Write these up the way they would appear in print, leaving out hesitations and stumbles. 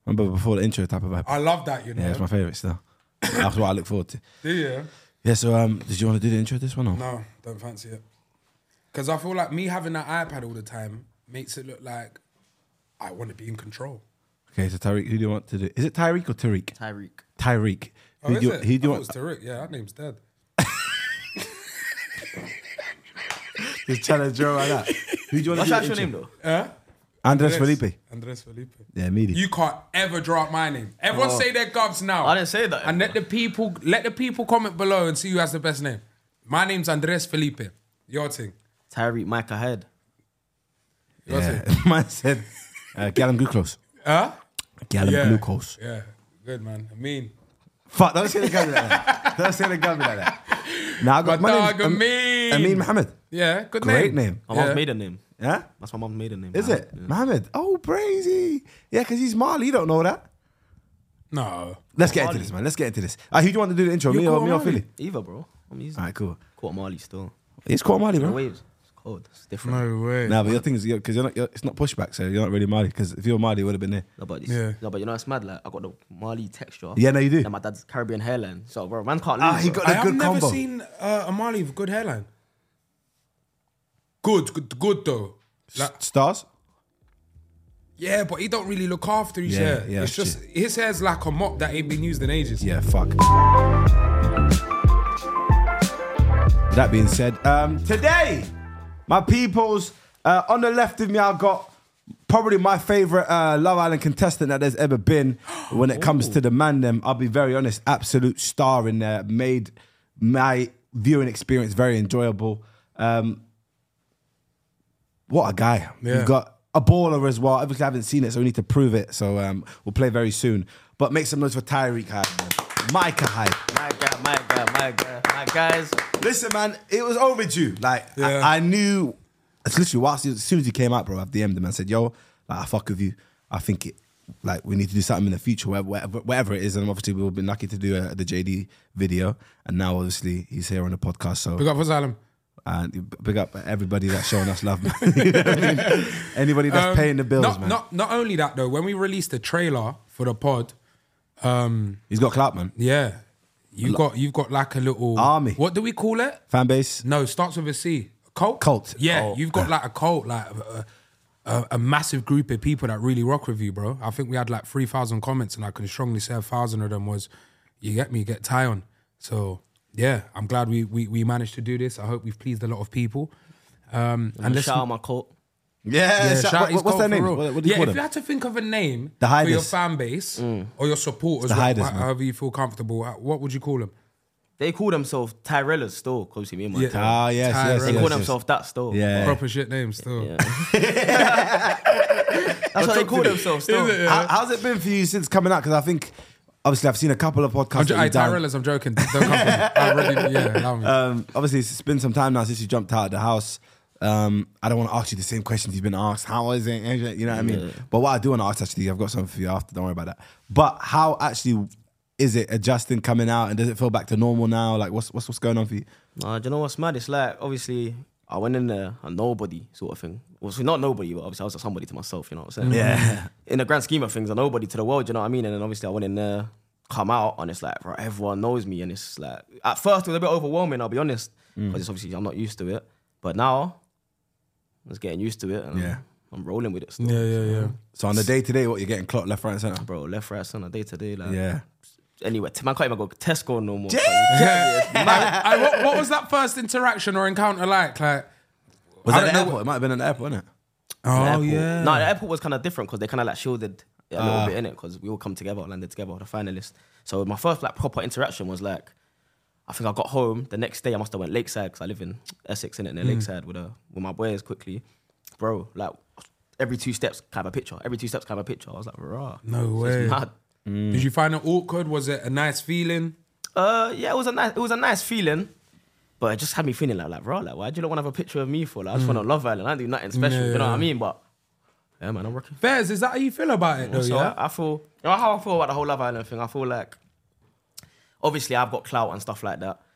Remember before the intro type of vibe? I love that, you know. Yeah, it's my favourite still. That's what I look forward to. Do you? Yeah, so did you want to do the intro of this one or? No, don't fancy it. Because I feel like me having that iPad all the time makes it look like I want to be in control. Okay, so Tariq, who do you want to do? Is it Tyreek or Tariq? Tyreek. Tariq. Oh, Who is do you, it? who do you I want? thought it was Tariq. Yeah, that name's dead. Just trying to draw like that. Who do you want What's to your do? actual the name intro? though? Andres Felipe. Andres Felipe. Yeah, Meaty. You can't ever draw up my name. Everyone say their gubs now. I didn't say that. And let the people comment below and see who has the best name. My name's Andres Felipe. Your thing. Tyreek Micah Head. Your Yeah, thing. man said Gallon Glucose. Huh? Gallon Glucose. Yeah. Good, man. I mean. Fuck, don't say the Gabby like that. Don't say the Gabby like that. Nah, I got My my dog, name's Amin. Mohammed. Yeah, good name. Great name. My mom's Yeah. maiden name. Yeah? That's my mom's maiden name. Is it? Yeah. Mohammed. Oh, crazy. Yeah, because he's Mali. You don't know that. No. Let's get into this, man. Let's get into this. Who do you want to do the intro? You Me or call Mali? Philly? Either, bro. I'm easy. All right, cool. Caught Mali still. It's called Mali, bro. Waves. It's cold. It's different. No way. Nah, but your thing is, because it's not pushback, so you're not really Mali. Because if you're Mali, you would have been there. No, but Yeah. no, but you know it's mad. Like I got the Mali texture. Yeah, no, you do. And my dad's Caribbean hairline. So bro, man can't lose. Ah, he bro. got I a have good never combo. seen a Mali with good hairline. Good though. Like, Stars? yeah, but he don't really look after his Yeah, hair. yeah, It's that's just his hair's like a mop that ain't been used in ages. Yeah, fuck. That being said, today, my peoples, on the left of me, I've got probably my favourite Love Island contestant that there's ever been when it comes to the man them. I'll be very honest, absolute star in there. Made my viewing experience very enjoyable. What a guy. Yeah. You've got a baller as well. Obviously, I haven't seen it, so we need to prove it. So we'll play very soon. But make some noise for Tyreek Hyde, man. Micah Hyde. My guys. Listen, man, it was overdue. Like, Yeah. I knew, it's literally, as soon as you came out, bro, I've DM'd him and said, yo, like, I fuck with you. I think it, like, we need to do something in the future, whatever it is. And obviously, we've been lucky to do the JD video. And now, obviously, he's here on the podcast. So, Big up for Salem. and big up everybody that's showing us love, man. You know what I mean? Anybody that's paying the bills, man. Not only that though, when we released the trailer for the pod, He's got clout, man. yeah, you've got like a little Army. What do we call it? Fan base. No, starts with a C. Cult. Cult. Yeah, Oh. you've got like a cult, like a massive group of people that really rock with you, bro. I think we had like 3,000 comments, and I can strongly say 1,000 of them was, "You get me, get Ty on." So yeah, I'm glad we managed to do this. I hope we've pleased a lot of people. And And let's shout out my cult. Yeah, shout his what's their cult name? for real. What do you call if them? you had to think of a name The for your Hiders. fan base or your supporters, the Hiders, man. however you feel comfortable, what would you call them? They call themselves Tyrellas still, because obviously me and my Yeah. team. Ah, yes, Tyrell. yes, They yes. call yes. themselves that still. Yeah. Proper shit name still. Yeah. That's what they call themselves still. Is it? How's it been for you since coming out? Because I think, obviously, I've seen a couple of podcasts. that you've done. Tyrellas, I'm joking. Don't come for me. I really, yeah, allow me. Obviously, it's been some time now since you jumped out of the house. I don't want to ask you the same questions you've been asked. How is it? You know what I mean? But what I do want to ask, actually, I've got something for you after. Don't worry about that. But how actually is it adjusting, coming out, and does it feel back to normal now? Like, what's going on for you? Do you know what's mad? It's like, obviously, I went in there a nobody sort of thing. Well, so not nobody, but obviously I was a somebody to myself, you know what I'm saying? Yeah. In the grand scheme of things, a nobody to the world, you know what I mean? And then obviously I went in there, come out, and it's like, right, everyone knows me. And it's like, at first it was a bit overwhelming, I'll be honest. Because it's obviously, I'm not used to it. But now, I was getting used to it. And Yeah. I'm rolling with it still. Yeah. So on the day-to-day, what, you're getting clocked left, right, and centre? Bro, left, right, center, day to day. Like, Yeah. Anyway, man can't even go Tesco no more. What was that first interaction or encounter like? Like, Was I that don't the know airport? It might have been an airport, wasn't it? oh The yeah. No, the airport was kind of different because they kind of like shielded it a little bit in it because we all come together, landed together, the finalists. So my first like proper interaction was like, I think I got home the next day. I must have went Lakeside because I live in Essex, in Lakeside with my boys quickly, bro. Like every 2 steps, kind of a picture. Every 2 steps, kind of a picture. I was like, rah. No It's way. mad. Did you find it awkward? Was it a nice feeling? Yeah, it was a nice feeling. But it just had me feeling like, bro, like, why do you not want to have a picture of me for? Like, I just want to Love Island. I don't do nothing special. Yeah, you know what I yeah. mean? But yeah, man, I'm working. Fairs, is that how you feel about it though? So Yeah. I feel, you know how I feel about the whole Love Island thing. I feel like, obviously, I've got clout and stuff like that.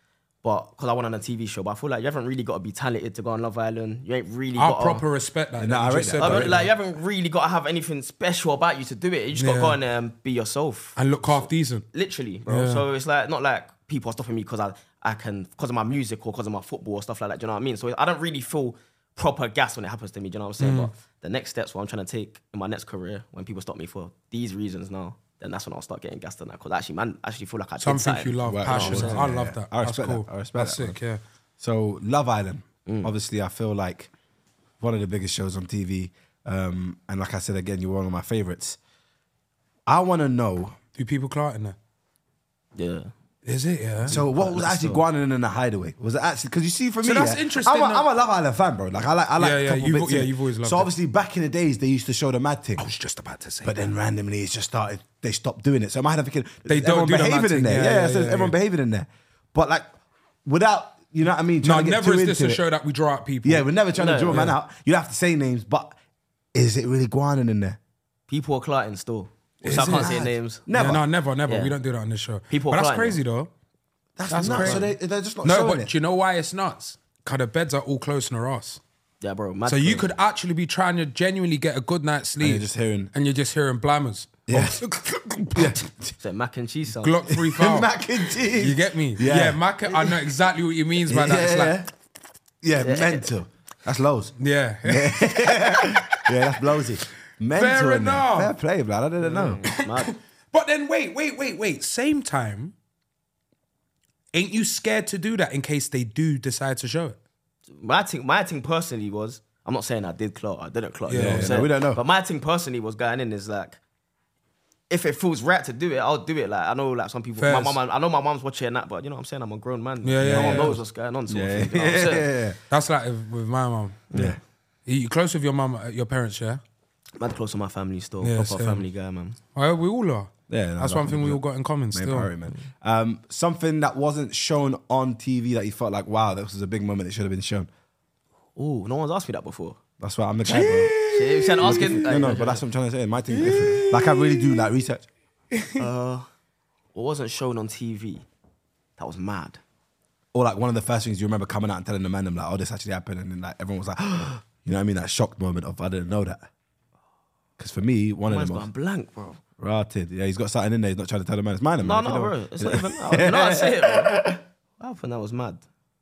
but because I went on a TV show. But I feel like you haven't really got to be talented to go on Love Island. You ain't really I got proper respect that. No, I you rate just that. said I that. rate like you haven't really got to have anything special about you to do it. You just got to go in there and be yourself. And look half decent. Literally, bro. Yeah. So it's like not like people are stopping me because I can because of my music or because of my football or stuff like that. Do you know what I mean? So I don't really feel proper gas when it happens to me. Do you know what I'm saying? But the next steps, what I'm trying to take in my next career, when people stop me for these reasons now, then that's when I'll start getting gassed on that. Because actually, man, I actually feel like I did Something something. you love, Right, passion. no, I love that. I That's respect cool. that. I respect That's that, sick, yeah. So Love Island, obviously, I feel like one of the biggest shows on TV, and like I said again, you're one of my favorites. I want to know. Do people clout in there? Yeah. Is it, yeah? So what was actually going on in the hideaway? Was it actually because you see for So me? that's yeah, interesting, I'm a though. Love Island fan, bro. Like I like Yeah, a couple you've- bits. yeah, in it. you've always loved So it. obviously back in the days they used to show the mad thing. I was just about to say But that. then randomly it's just started. They stopped doing it. So my head thinking They don't everyone do the mad behaving in thing. there. Yeah, Yeah, yeah, so yeah, everyone yeah. behaving in there. But like without, you know what I mean? No, Trying to get never too is this into a it. show that we draw out people. Yeah, we're never trying to No, draw a man yeah. out. You don't have to say names, but is it really guaning in there? People are clotting still. Is So I can't it? say names. Never. Yeah, no, never. Yeah. We don't do that on this show. People but that's clotting, crazy, though. That's That's nuts. crazy. So they're just not No, showing but it. do you know why it's nuts? Because the beds are all close in her ass. Yeah, bro. Mad So you crazy. could actually be trying to genuinely get a good night's sleep. you're just hearing- And you're just hearing blammers. Yeah. Yeah. It's like mac and cheese sound. Glock 3000. Mac and cheese. You get me? Yeah. Mac. I know exactly what you means by that. It's like, yeah, mental. That's lows. yeah. Yeah, that's blowsy. Mental. Fair in there. enough. Fair play, blood. I didn't know. Mad. But then wait. Same time, ain't you scared to do that in case they do decide to show it? My thing personally was, I'm not saying I did clot, I didn't clot. Yeah, you know what I'm yeah, saying? no, we don't know. But my thing personally was going in is like, if it feels right to do it, I'll do it. Like I know, like some people, Fairs. I know my mom's watching that, but you know what I'm saying? I'm a grown man. Yeah, yeah, No one yeah. knows what's going on. Sort of Yeah, thing, you know what I'm saying? yeah. That's like with my mum. Yeah. You close with your mum, your parents, yeah? Man, close to my family still. Yeah, Proper same. family guy, man. Well, we all are. Yeah, no, That's no, one thing we all got in common Main still. priority, man. Something that wasn't shown on TV that you felt like, wow, this was a big moment. It should have been shown. Oh, no one's asked me that before. That's why I'm the guy, bro. Shit, you said asking. No, but that's what I'm trying to say. My thing is different. Like I really do like research. What wasn't shown on TV? That was mad. Or like one of the first things you remember coming out and telling the man, like, oh, this actually happened, and then like everyone was like, you know what I mean? That shocked moment of I didn't know that. Because for me, one Man's of gone them blank, bro. rotted. Yeah, he's got something in there. He's not trying to tell the man. It's mine, No, man. no, bro. It's not even. You know what I say it, bro. What happened? That was mad.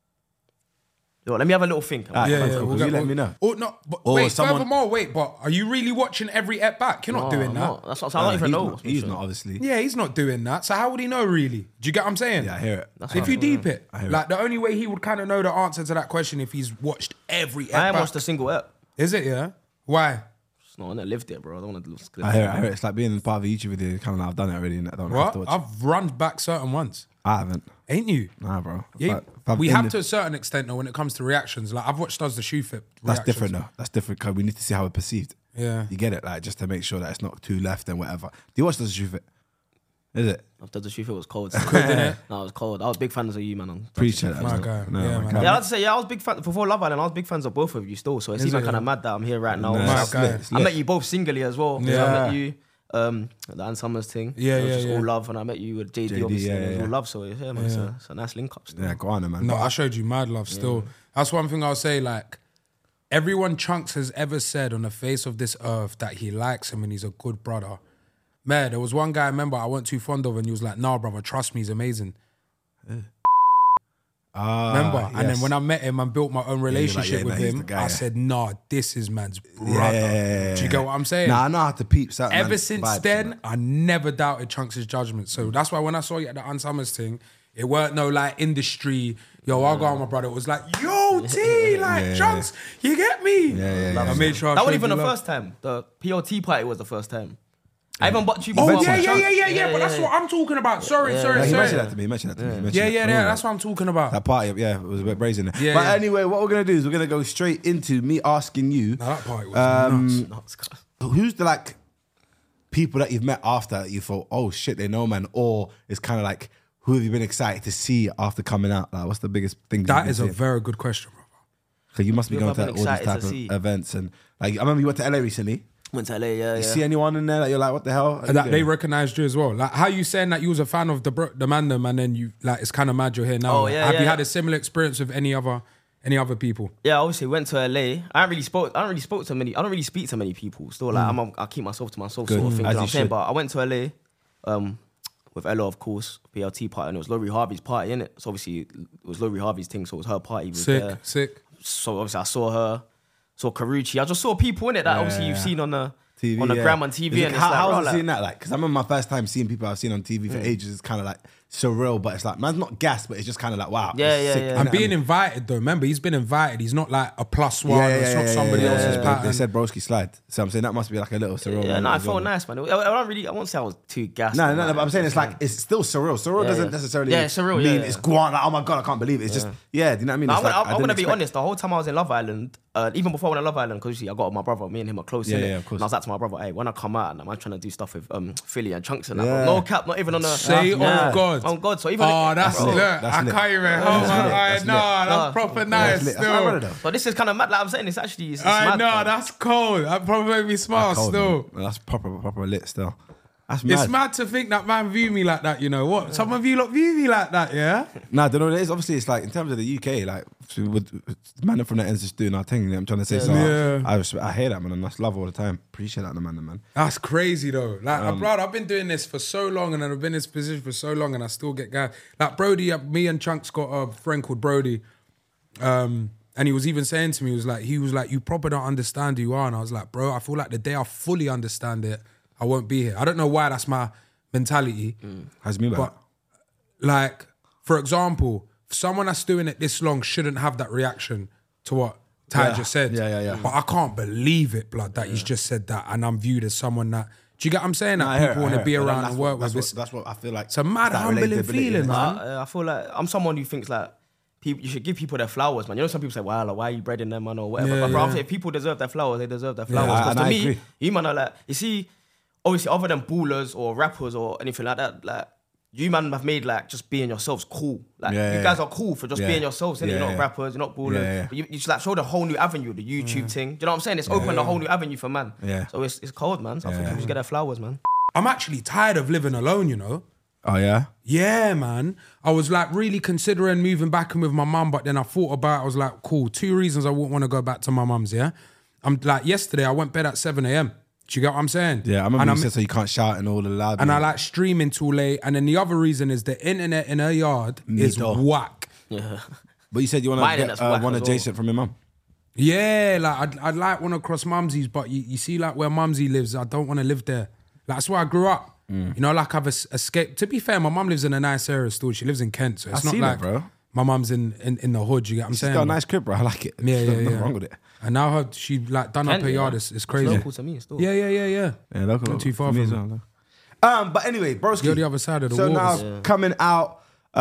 Yo, let me have a little think. Alright, Yeah, Fine, yeah. cool. We'll You get, let me know. Oh, no, but Or wait, someone- furthermore, but are you really watching every ep back? You're not doing that. No, that's what I don't even know. He's not, obviously. Yeah, he's not doing that. So how would he know, really? Do you get what I'm saying? Yeah, I hear it. That's If what you I'm deep it, I hear like the only way he would kind of know the answer to that question if he's watched every ep I ain't back. watched a single ep. Is it, yeah? Why? It's not, I never lived it, bro. I don't want to lose. I hear it. I hear it. It's like being part of a YouTube video. Kind of like I've done it already, and I don't have What? to watch. I've run back certain ones. I haven't. Ain't you? Nah, bro. Yeah, If I'm we in have the- to a certain extent though when it comes to reactions. Like I've watched us the shoe fit. That's reactions. different though. That's different because we need to see how it's perceived. Yeah. You get it, like just to make sure that it's not too left and whatever. Do you watch the shoot fit? Is it? After the shoot, it was cold. innit? No, it was cold. I was big fans of you, man. Appreciate that. My man. guy. No, Yeah, my man. guy. Yeah, I had to say, I was big fan before Love Island. I was big fans of both of you still. So it's Is even it, kind yeah? of mad that I'm here right now. Nah, My it's guy. lit, it's I lit. met you both singly as well. Yeah. I met you, the Ann Summers thing. Yeah, It was yeah, just yeah. all love, and I met you with JD, JD, obviously. yeah, and it was yeah. all love, so yeah, man, it's a nice link up. Still. Yeah, go on, then, man. No, I showed you mad love still. That's one thing I'll say, like, everyone Chunks has ever said on the face of this earth that he likes him and he's a good brother. Man, there was one guy I remember I wasn't too fond of and he was like, nah, brother, trust me, he's amazing. Remember? And then yes. when I met him and built my own you're like, relationship yeah, with nah, he's him, the guy, I yeah. said, nah, this is man's brother. Yeah. Do you get what I'm saying? Nah, I know how to peep certain Ever man's since vibes, then, man. I never doubted Chunks' judgment. So that's why when I saw you at the Ann Summers thing, it weren't no like industry, yo, I'll go on my brother. It was like, yo, T, like Chunks, you get me? I made sure I That showed wasn't even you the love. first time. The POT party was the first time. I even bought you before. Oh, I yeah, bought Chunks. yeah. But that's what I'm talking about. Sorry. Yeah, he mentioned that to me. He mentioned that to me. He mentioned Yeah, that. yeah, That's what I'm talking about. That party, yeah, it was a bit brazen. Yeah, but yeah. anyway, what we're gonna do is we're gonna go straight into me asking you, Now, that party was nuts. who's the like people that you've met after that you thought, oh shit, they know, man, or it's kind of like who have you been excited to see after coming out? Like, what's the biggest thing? That is a very good question, bro. Because you must be Who going have to I all been these excited type to of see? events and like I remember you went to LA recently. Went to LA, yeah. You see anyone in there that you're like, what the hell? And that they recognised you as well. Like, how you saying that you was a fan of the Mandem and then you like it's kind of mad you're here now. Oh, Like, yeah, have you yeah. had a similar experience with any other people? Yeah, obviously went to LA. I don't really speak to many people. Still, like I keep myself to myself, Good. sort of thing. As You know what you I'm saying? should. But I went to LA, with Ella, of course, BLT party, and it was Laurie Harvey's party, innit? So obviously it was Laurie Harvey's thing, so it was her party. Was there. Sick. So obviously I saw her, saw Karuchi. I just saw people in it that obviously you've seen on the TV, on the gram on TV. And it's like, how bro, was it like, seeing that? Like, because I remember my first time seeing people I've seen on TV for ages. It's kind of like surreal, but it's like, man's not gassed, but it's just kind of like, wow. Yeah, it's yeah, sick, yeah. innit? And I being mean, invited though, remember he's been invited. He's not like a plus one. It's not somebody else's pattern. They said broski slide. So I'm saying that must be like a little surreal. yeah, moment no, I as well. felt nice, man. I won't say I was too gassed. No, but I'm saying it's like, it's still surreal. Surreal Yeah, doesn't yeah. necessarily Yeah, surreal, mean yeah, it's yeah. guan, like, oh my God, I can't believe it. It's just, yeah, do you know what I mean? No, It's like, I'm didn't gonna be expect- honest. The whole time I was in Love Island, even before I went to Love Island, because I got my brother. Me and him are close. Yeah, innit? yeah, of course. And I was like to my brother, hey, when I come out, and I'm trying to do stuff with Philly and Chunks and that. Yeah. No cap, not even on the. Say, oh God. Oh God. So even. That's bro, lit. That's I lit. can't even. That's Oh lit. my That's God, no, lit. that's proper nice. That's lit. That's my brother, Still, though. But this is kind of mad. Like I'm saying, it's actually it's I mad. know man. that's cold. That probably made me smile. Cold, Still, man. That's proper lit still. That's mad. it's mad to think that man view me like that. You know what? Some of you lot view me like that. Yeah. Nah, I don't know what it is. Obviously, it's like in terms of the UK, like with man from the ends just doing our thing. You know what I'm trying to say. So Yeah. I hear that, man, and that's love all the time. Appreciate that, man. That's crazy though. Like, bro, I've been doing this for so long, and I've been in this position for so long, and I still get guys like Brody. Me and Chunks got a friend called Brody, and he was even saying to me, he was like, you probably don't understand who you are, and I was like, bro, I feel like the day I fully understand it, I won't be here. I don't know why that's my mentality, How's me but like, for example, someone that's doing it this long shouldn't have that reaction to what Ty just said. Yeah. But I can't believe it, blood, that he's just said that, and I'm viewed as someone that. Do you get what I'm saying? That people want to be around and work with. That's what I feel like. It's a mad, that humbling relatability, feeling, innit? man. I feel like I'm someone who thinks like you should give people their flowers, man. You know, some people say, "Wow, like, why are you breading them, man, or whatever." Yeah, but bro, yeah. I think if people deserve their flowers, they deserve their flowers. Yeah, Because and to I me, agree. you man are like, you see, obviously, other than ballers or rappers or anything like that, like you man have made like just being yourselves cool. Like Yeah, you guys are cool for just Yeah. being yourselves. Innit? Yeah, You're not yeah. rappers, you're not ballers. Yeah. But you just like showed a whole new avenue, the YouTube thing. Do you know what I'm saying? It's opened a whole new avenue for man. Yeah. So it's cold, man. So I think people should get their flowers, man. I'm actually tired of living alone, you know? Oh yeah. Yeah, man. I was like really considering moving back in with my mum, but then I thought about it. I was like, cool, 2 reasons I wouldn't want to go back to my mum's, yeah? I'm like, yesterday I went bed at 7 a.m. Do you get what I'm saying? Yeah, I remember And you said so you can't shout and all the loud. And I like streaming too late. And then the other reason is the internet in her yard is Neato. whack. Yeah. But you said you want Mine to that's get whack one as well. adjacent from your mum. Yeah, like I'd like one across Mumsy's, but you see like where Mumsy lives, I don't want to live there. Like, that's where I grew up. You know, like I've escaped. To be fair, my mum lives in a nice area still. She lives in Kent, so it's I've not seen like it, bro. my mum's in the hood. You get what I'm She's saying? got a nice crib, bro. I like it. Yeah, There's yeah, nothing yeah. wrong with it. And now she like done up her yard. It's crazy. It's local to me still. Yeah. Yeah, local. Not too far for me from as me. well. But anyway, broski. You're the other side of the So waters. now coming out,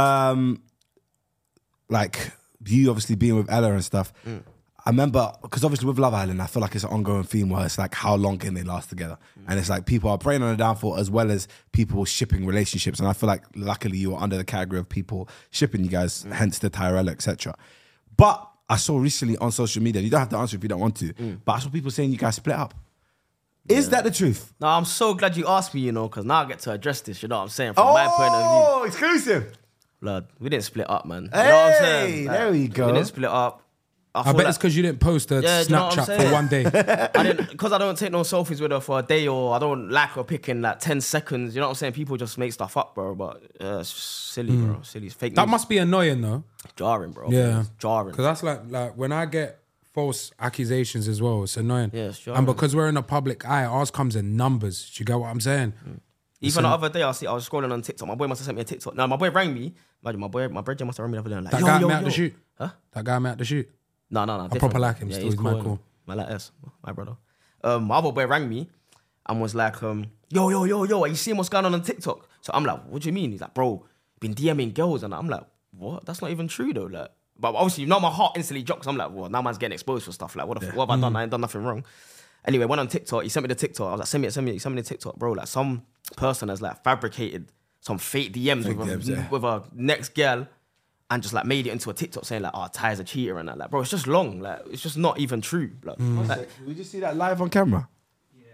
like you obviously being with Ella and stuff. I remember, because obviously with Love Island, I feel like it's an ongoing theme where it's like, how long can they last together? And it's like people are preying on the downfall as well as people shipping relationships. And I feel like luckily you are under the category of people shipping you guys, hence the Tyrella, etc. But I saw recently on social media, you don't have to answer if you don't want to, but I saw people saying you guys split up. Is that the truth? No, I'm so glad you asked me, you know, because now I get to address this, you know what I'm saying, from my point of view. Oh, exclusive. Blood, we didn't split up, man. You know what I'm saying? Hey, there we go. We didn't split up. I feel bet like- it's because you didn't post a Yeah, do you know what I'm Snapchat for saying? one day. I didn't, because I don't take no selfies with her for a day, or I don't like her picking like 10 seconds. You know what I'm saying? People just make stuff up, bro. But it's just silly, bro. Silly. It's fake That news. must be annoying though. jarring, bro. Yeah. It's jarring. Because that's like when I get false accusations as well, it's annoying. Yeah, it's and jarring. because we're in a public eye, ours comes in numbers. Do you get what I'm saying? Even the other day, I was scrolling on TikTok. My boy must have sent me a TikTok. No, my boy rang me. Imagine my brother must have rang me the other day. I'm like, That yo, guy yo, met at yo. the shoot. Huh? That guy met at the shoot. No. I proper like him Yeah, still. he's He's mad innit? cool. I like S, my brother. My other boy rang me and was like, yo, are you seeing what's going on TikTok? So I'm like, what do you mean? He's like, bro, been DMing girls. And I'm like, what? That's not even true though. Like, but obviously, you know, my heart instantly jocks. I'm like, well, now man's getting exposed for stuff. Like, what have I done? I ain't done nothing wrong. Anyway, went on TikTok. He sent me the TikTok. I was like, send me the TikTok, bro. Like, some person has like fabricated some fake DMs, with a next girl and just like made it into a TikTok saying like, oh, Ty's a cheater and that. Like, bro, it's just long. Like, it's just not even true. Like, Did we just see that live on camera? Yeah,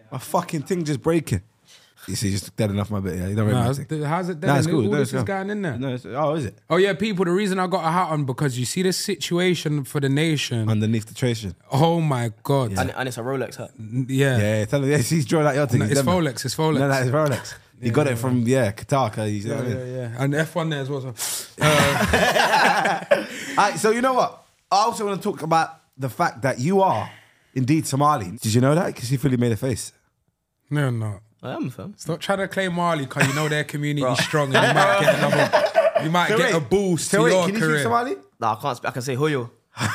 My fucking thing just breaking. You see, just dead enough my bit. Yeah, you don't really think. How's it dead? Nah, it's cool. All No, this it's is cool. going in there. No, oh, is it? Oh yeah, people. The reason I got a hat on because you see the situation for the nation. Underneath the tration. Oh my god. And it's a Rolex hat. Yeah. Yeah, tell him. Yeah, he's drawing out your thing. No, He's it's done that. Folex. It's Folex. No, it's Rolex. You got it from Qatar. You know what I mean? Yeah. And F1 there as well. So. Alright, so you know what? I also want to talk about the fact that you are indeed Somali. Did you know that? Because you fully made a face. No. I am, fam. Stop trying to claim Mali because you know their community strong and you might get another. You might get a boost to your can you career. speak Somali? Nah, I can't speak. I can say Hoyo.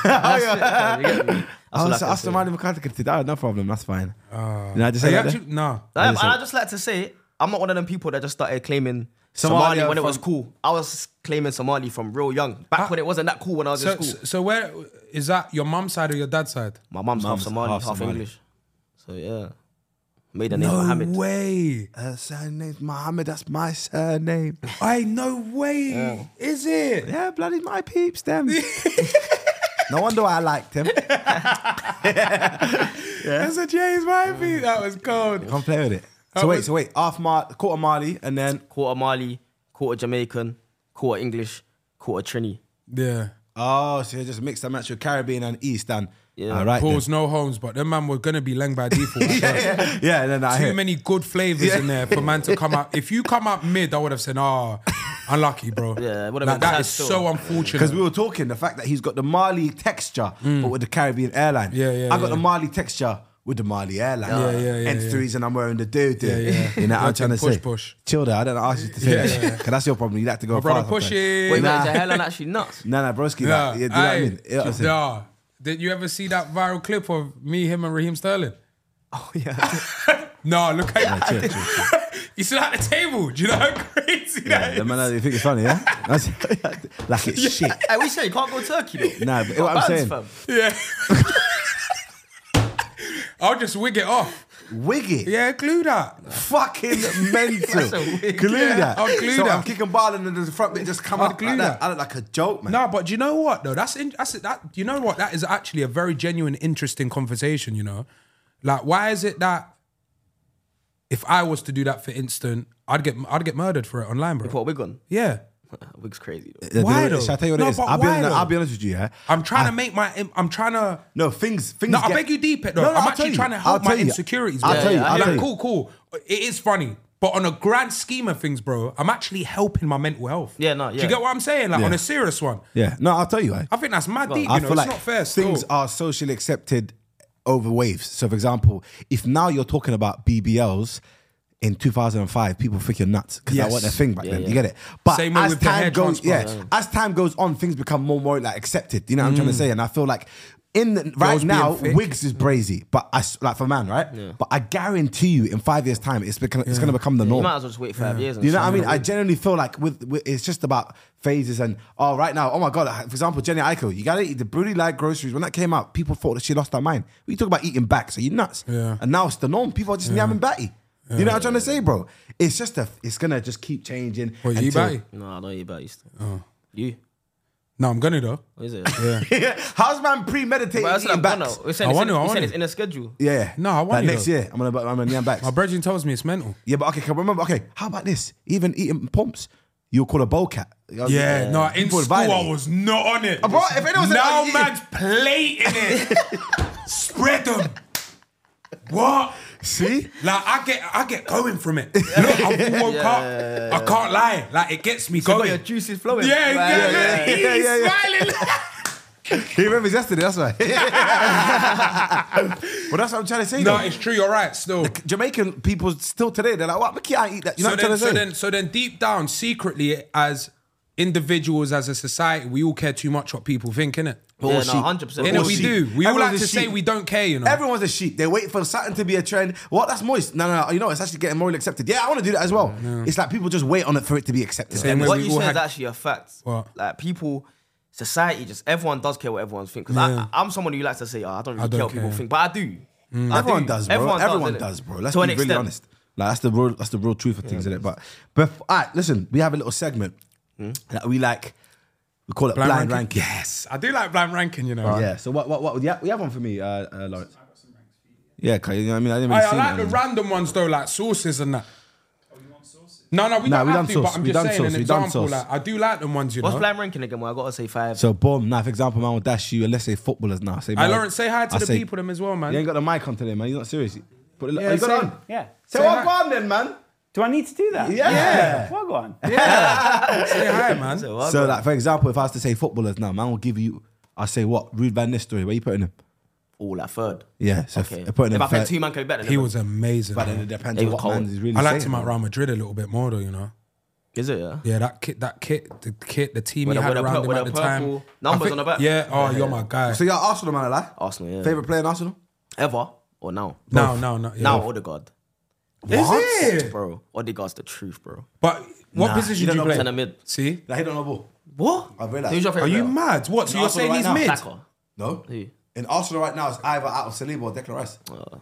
I Somali mechanical. No problem. That's fine. I just Are say you that. actually, no. I just like to say, I'm not one of them people that just started claiming Somali Somali when it was from- cool. I was claiming Somali from real young. Back when it wasn't that cool when I was in school. So where is that? Your mum's side or your dad's side? My mum's half Somali, half half Somali. English. So yeah. Made the name Mohammed. way. Surname's Mohammed. That's my surname. No way. Is it? Yeah, bloody my peeps, them. No wonder why I liked him. That's a James Murphy. That was cold. Can't play with it. That So wait. Quarter Mali and then... Quarter Mali, quarter Jamaican, quarter English, quarter Trini. Yeah. Oh, so you just mixed and matched your Caribbean and East and... Yeah. All right, Pause, no homes, but them man were going to be Leng by default. yeah, then I Too hear. many good flavours in there for man to come out. If you come out mid, I would have said, unlucky, bro. Yeah, it would've like, been that sad is still. so unfortunate. Because we were talking the fact that he's got the Mali texture, but with the Caribbean airline. Yeah, I got the Mali texture with the Mali airline. Yeah. Hence the reason I'm wearing the doo-doo. Yeah. You know what I'm trying to say? Push. Chill there. I don't ask you to say that. Because that's your problem. You like to go Brother, fast push sometimes. it. Wait, Nah. is your hairline actually nuts? Nah, broski. Yeah. Like, yeah, do you know what I mean? You know what I'm saying? Nah. Did you ever see that viral clip of me, him, and Raheem Sterling? Oh, yeah. No, look at Chill. you sit at the table. Do you know how crazy Yeah, that the is? man, you think it's funny, yeah? That's, like it's shit. Hey, we say you can't go Turkey, though. Nah, but what I'm saying, Bands, Yeah. I'll just wig it off. wig it. Yeah, glue that. Fucking mental. That's a wig. Glue Yeah, that. I'll glue so that. I'm kicking ball and then the front bit just come I'll up glue like that. that. I look like a joke, man. No, but do you know what though? That's that. You know what? That is actually a very genuine, interesting conversation. You know, like why is it that if I was to do that, for instance, I'd get murdered for it online, bro? Put a wig on. Yeah, Wig's crazy, though. Yeah, Why do you know what it is? though? Shall I tell you what No, it is? but I'll be, why though? I'll be honest with you, yeah? I'm trying to make my. I'm trying to. No, things No, I get- beg you deep it though. No, I'm I'll actually tell you. trying to I'll help my tell you. insecurities. I'll bro. tell you, I'll Like, tell you. cool. It is funny. But on a grand scheme of things, bro, I'm actually helping my mental health. Yeah, no, Do you yeah. get what I'm saying? Like Yeah. on a serious one. Yeah, no, I'll tell you why. I think that's mad deep. I You know, feel it's like not fair. things still. are socially accepted over waves. So, for example, if now you're talking about BBLs in 2005, people think you're nuts because that Yes. wasn't a thing back then. yeah. You get it? But Same way as with the hair time goes, transplant. as time goes on, things become more like accepted. You know what I'm trying to say? And I feel like right Girls now, being thick. wigs is brazy, but like for man, right? But I guarantee you, in 5 years' time, it's going to become the You norm. might as well just wait 5 years. And You know what I see. mean? I genuinely feel like with it's just about phases and right now, oh my god, for example, Jenny Aiko, you gotta eat the Broody like groceries. When that came out, people thought that she lost her mind. We talk about eating backs, are you nuts? Yeah. And now it's the norm. People are just having batty. You know what I'm trying to say, bro? It's just it's gonna just keep changing. What, you eat batty? No, I don't eat about you still. You? No, I'm gonna though. What is it? Yeah. How's man premeditating But that's eating what I'm backs? We're saying I it's want in- to, I we want said to. it's in a schedule. Yeah. No, I want Like you next though. year, I'm gonna yam backs. My brethren tells me it's mental. Yeah, but okay, remember, how about this? Even eating pumps, you'll call a bowl cat. Yeah, no, in People would school I violate. was not on it. Bro, if anyone said now that, man's plating it. Spread them. What? See? Like I get going from it. Look, I woke up. I can't lie. Like it gets me You got going. your juices flowing. Yeah, he's smiling. He remembers yesterday, that's why. But that's what I'm trying to say. No, though. it's true. You're right. Still. Jamaican people still today, they're like, what? I can't eat that. You know what I'm trying to say? So then, deep down, secretly, as individuals, as a society, we all care too much what people think, innit? But all Yeah, no, sheep. 100%. All Innit, we sheep. do. We all Everyone's like a to say sheep. we don't care, you know. Everyone's a sheep. They wait for something to be a trend. What? That's moist. No. You know, it's actually getting morally accepted. Yeah, I want to do that as well. It's like people just wait on it for it to be accepted. Same way What we you all said is had- actually a fact. What? Like people, society, just everyone does care what everyone thinks. Because Yeah. I'm someone who likes to say, I don't really don't care what people care. think, but I do. I Everyone do. does, bro. Everyone innit? does, bro. Let's To be an really extent. honest. Like that's the real truth of things, isn't it? But all right, listen, we have a little segment that we like. We call it blind ranking. Yes, I do like blind ranking, you know. Yeah. So what? Yeah, we have one for me, Lawrence. Yeah, 'cause, you know what I mean? I didn't I really see like that. the random ones though, like sauces and that. Oh, you want sauces? No, we Nah, don't we have done to, sauce. but I'm We just done saying sauce. an We done example. sauce. Like, I do like them ones, you What's know. blind ranking again? Well, I gotta say 5. So, boom, now, for example, man, will dash you, let's say footballers now. Say, Hey, man, Lawrence, say hi to I the say- people them as well, man. You ain't got the mic on today, man. You're not serious. Put it, Yeah, you got it say- on? Yeah. Say Say what hi. go on then, man. Do I need to do that? Yeah. Well, go on. Say hi, man. So, like, for example, if I was to say footballers now, man will give you, I'll say what? Ruud van Nistelrooy, where you putting him? Oh, like third. Yeah, so Okay. putting him If I think third. 2 man could be better than He him. was amazing. But man. then it depends He on was what man cold. is really I liked saying, him at bro. Real Madrid a little bit more, though. You know. Is it, yeah? Yeah, the team With he the- had with the around pur- him with at the the time. purple numbers on the back. Yeah. Oh, you're my guy. So you're Arsenal, man, I lie? Arsenal, yeah. Favourite player in Arsenal? Ever or now? No. Yeah. Now, Odegaard. Is it? Bro, Odegaard's the truth, bro. But what Nah, position you do you don't play? Centre mid. See? Like, he don't know ball. What? I've realised. Who's your Are favourite you player? mad? What? So you're Arsenal saying right he's now. mid? Saka. No? Who? In Arsenal right now, it's either out of Saliba or Declan Rice.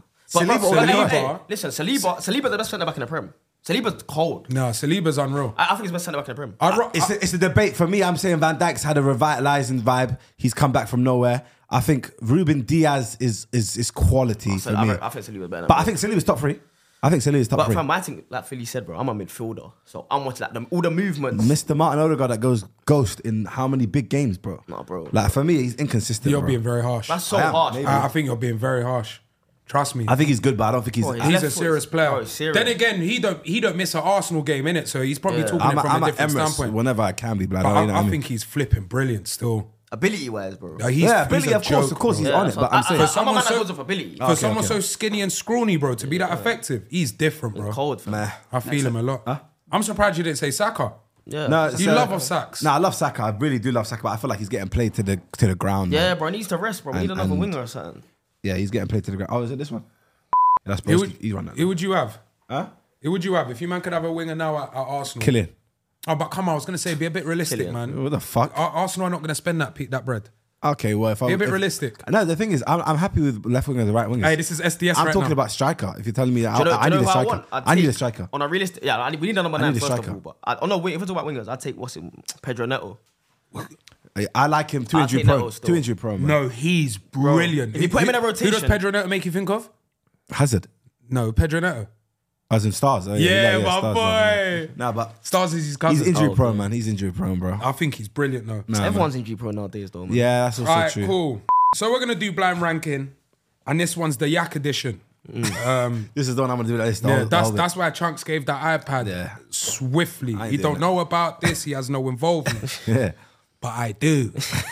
Saliba. Listen, Saliba's the best centre back in the Prem. Saliba's cold. No, Saliba's unreal. I think he's the best centre back in the Prem. It's a debate. For me, I'm saying Van Dijk's had a revitalising vibe. He's come back from nowhere. I think Ruben Diaz is quality for me. I think Saliba's better than But I think Saliba's top 3. I think Saliba's top But 3. fam, I think, like Philly said, bro, I'm a midfielder. So I'm watching like all the movements. Mr. Martin Odegaard that goes ghost in how many big games, bro? Nah, bro. Like, for me, he's inconsistent, You're bro. being very harsh. That's so I am, harsh. maybe. I think you're being very harsh. Trust me. I think he's good, but I don't think he's... Bro, He's left a foot serious is- player. bro, serious. Then again, he don't miss an Arsenal game, innit? So he's probably Yeah. talking I'm it from at a different Emirates standpoint. whenever I can be, blood. But You know what I mean? think he's flipping brilliant still. Ability-wise, bro. Like, he's, Yeah, he's Billy, a of course, joke, he's bro. on it. But I'm saying... I'm a someone man that so- goes off ability. For Okay, someone okay. so skinny and scrawny, bro, to be that effective, he's different, bro. Cold, fam. Nah. I feel him a lot. I'm surprised you didn't say Saka. Yeah. No, You love of Saks. No, I love Saka. I really do love Saka, but I feel like he's getting played to the ground. Yeah, man. bro, he needs to rest, bro. We need And- another and- winger or something. Yeah, he's getting played to the ground. Oh, is it this one? That's Who Broski. He's on that. would you have? Huh? Who would you have if you man could have a winger now at Arsenal? Killian. Oh, but come on, I was gonna say be a bit realistic, Killian. man. What the fuck? Arsenal are not gonna spend that bread. Okay, well, if I... Be a bit if- realistic. No, the thing is, I'm happy with left winger and the right wingers. Hey, this is SDS I'm right talking now. about striker. If you're telling me that, Do you know, I need a who I striker. want? I need a striker. On a realistic, yeah, we need a number I 9 need a first of striker. all. But if we talk about wingers, I'd take Pedro Neto. I like him. I'll take Neto still. 2 injury prone, man. No, he's brilliant. If you put him in a Who does rotation- Pedro Neto make you think of? Hazard. No, Pedro Neto. As in Stars. Oh, Yeah, my Stars, boy. man. Nah, but Stars is his cousin. he's injury Oh, prone, okay. man. He's injury prone, bro. I think he's brilliant though. Nah, Everyone's injury prone nowadays, though, man. Yeah, that's also All right, true. cool. So we're gonna do blind ranking, and this one's the Yak edition. This is the one I'm gonna do. Like this. Yeah, that's why Chunks gave that iPad Yeah. swiftly. I ain't He doing don't that. know about this. He has no involvement, Yeah. but I do.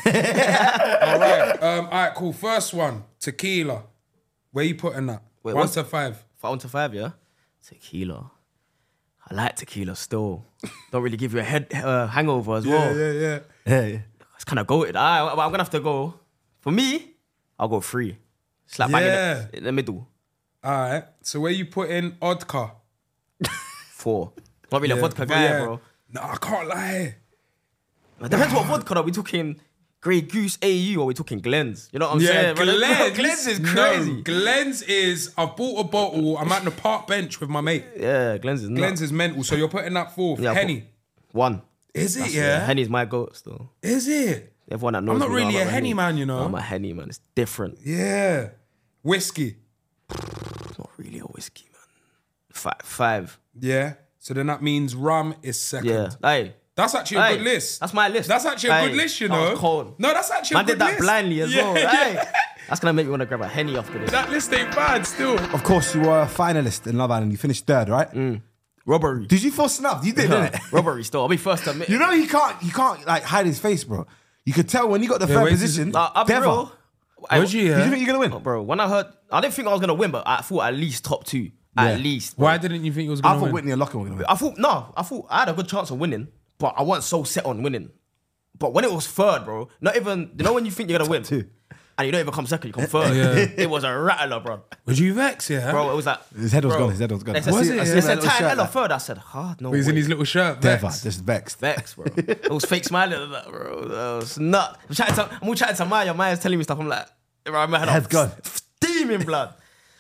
All right, cool. First one, tequila. Where you putting that? Wait, 1 what? to 5. 1 to 5, yeah? Tequila. I like tequila still. Don't really give you a head hangover as well. Yeah. Yeah. It's kind of goated. I'm going to have to go. For me, I'll go 3. Slap bang Yeah. in the middle. All right. So where you putting Odka? 4. Not really a vodka but guy, bro. No, I can't lie. It depends what vodka are we talking. Grey Goose AU or we talking Glens? You know what I'm Yeah, saying? Bro, Glens. Glens is No, crazy. Glens is, I bought a bottle, I'm at the park bench with my mate. Yeah, Glens is nuts. Glens is mental, so you're putting that fourth. Yeah, Henny. 1. Is it, yeah? Henny's my goat still. Is it? Everyone that knows I'm not me know really I'm a Henny man, you know. I'm a Henny man. It's different. Yeah. Whiskey. Not really a whiskey, man. 5. Yeah. So then that means rum is second. Yeah. Hey. That's actually a Hey, good list. that's my list. That's actually a Hey, good list, you that know. was cold. No, that's actually Man a good did that list. blindly as well. Yeah. Hey. That's going to make me want to grab a Henny after this. That list ain't bad still. Of course, you were a finalist in Love Island. You finished 3rd, right? Robbery. Did you feel snubbed? You did, didn't it? Robbery still. I'll be first to admit. You know he can't like hide his face, bro. You could tell when he got the Yeah, third where's his- position. I'll be Dever. real. Was you, Did yeah? you think you're gonna win? Bro, when I heard, I didn't think I was going to win, but I thought at least top 2. At least. Bro. Why didn't you think it was I going to thought win? Whitney and Lockie were gonna win. I thought I had a good chance of winning, but I wasn't so set on winning. But when it was 3rd, bro, not even, you know when you think you're going to win? Two. And you don't even come 2nd, you come 3rd. Yeah. It was a rattler, bro. Was you vexed, yeah? Bro, it was like... His head was bro, gone. His head was gone. They I said, Was see- it? I see Yeah. they him in said a little Ty shirt, Ella like, 3rd. I said, no He's in way. his little shirt. Dever, Vex. just vexed. Vex, bro. It was fake smiling and that, bro. That was nuts. I'm all chatting to Maya. Maya's telling me stuff. I'm like, right, my head Head's off. gone. Steaming blood.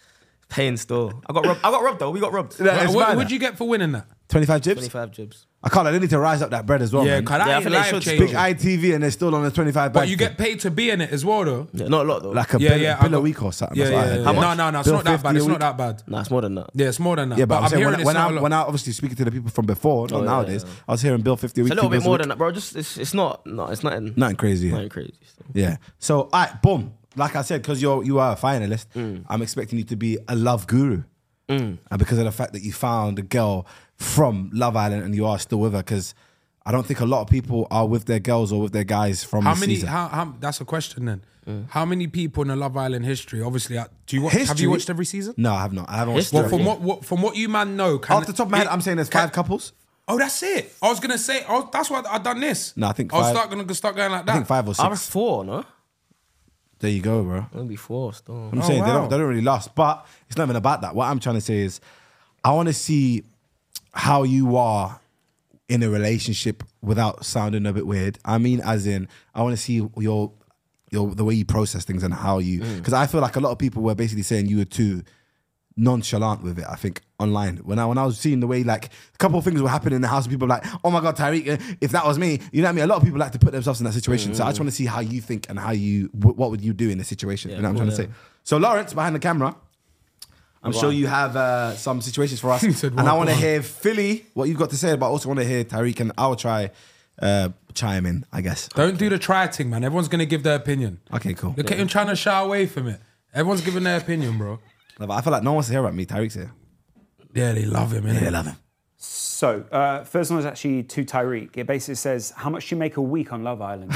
Pain still. I got robbed though. We got robbed. Yeah, it's What mad. would you get for winning that? 25 jibs? 25 jibs. I can't. They need to rise up that bread as well, man. Cause Yeah, I that ain't think they life should. changing. Big ITV and they're still on the 25 But bag you thing. get paid to be in it as well, though. Yeah, not a lot though. like a Yeah, bill, yeah, I bill a got- week or something. Yeah, That's what I yeah, heard. yeah. No, it's Bill not that 50 bad. a It's week? not that bad. Nah, it's more than that. Yeah, it's more than that. Yeah, but I'm I'm saying hearing when, it's when, not a I, lot. when I obviously speaking to the people from before, not yeah, nowadays, yeah. I was hearing bill 50 a week. It's a little 2 bit bills a more week. than that, bro. Just it's not. No, it's nothing. Nothing crazy. Yeah. Nothing crazy. Still. Yeah. So, all right, boom. Like I said, because you are a finalist, I'm expecting you to be a love guru. And because of the fact that you found a girl from Love Island and you are still with her, because I don't think a lot of people are with their girls or with their guys from How the many? season. How? That's a question then. How many people in the Love Island history? Obviously, do you watch? Have History? you watched every season? No, I have not. I haven't watched History? Well, it. from what you man know, Off the top of my head, I'm saying there's 5 couples. Oh, that's it. I was gonna say. That's why I done this. No, I think I was 5. gonna start going like that. I think 5 or 6. I was 4, no? There you go, bro. Maybe 4 still. I'm saying wow. they don't really last, but it's not even about that. What I'm trying to say is, I want to see how you are in a relationship without sounding a bit weird. I mean, as in, I want to see your the way you process things and how you, because I feel like a lot of people were basically saying you were too nonchalant with it. I think online when I was seeing the way like a couple of things were happening in the house, people were like, oh my god, Tariq, if that was me, you know what I mean. A lot of people like to put themselves in that situation. So I just want to see how you think and how you what would you do in this situation. Yeah, you know what I'm cool, trying to say. So Lawrence behind the camera. I'm sure you have some situations for us. He said, and I want to "What?" hear Philly, what you've got to say, but I also want to hear Tariq, and I'll try chime in, I guess. Don't do the try thing, man. Everyone's gonna give their opinion. Okay, cool. Look at him trying to shy away from it. Everyone's giving their opinion, bro. But I feel like no one wants to hear about me. Tariq's here. Yeah, they love him, innit? Yeah, they love him. So, first one is actually to Tyreek. It basically says, how much do you make a week on Love Island?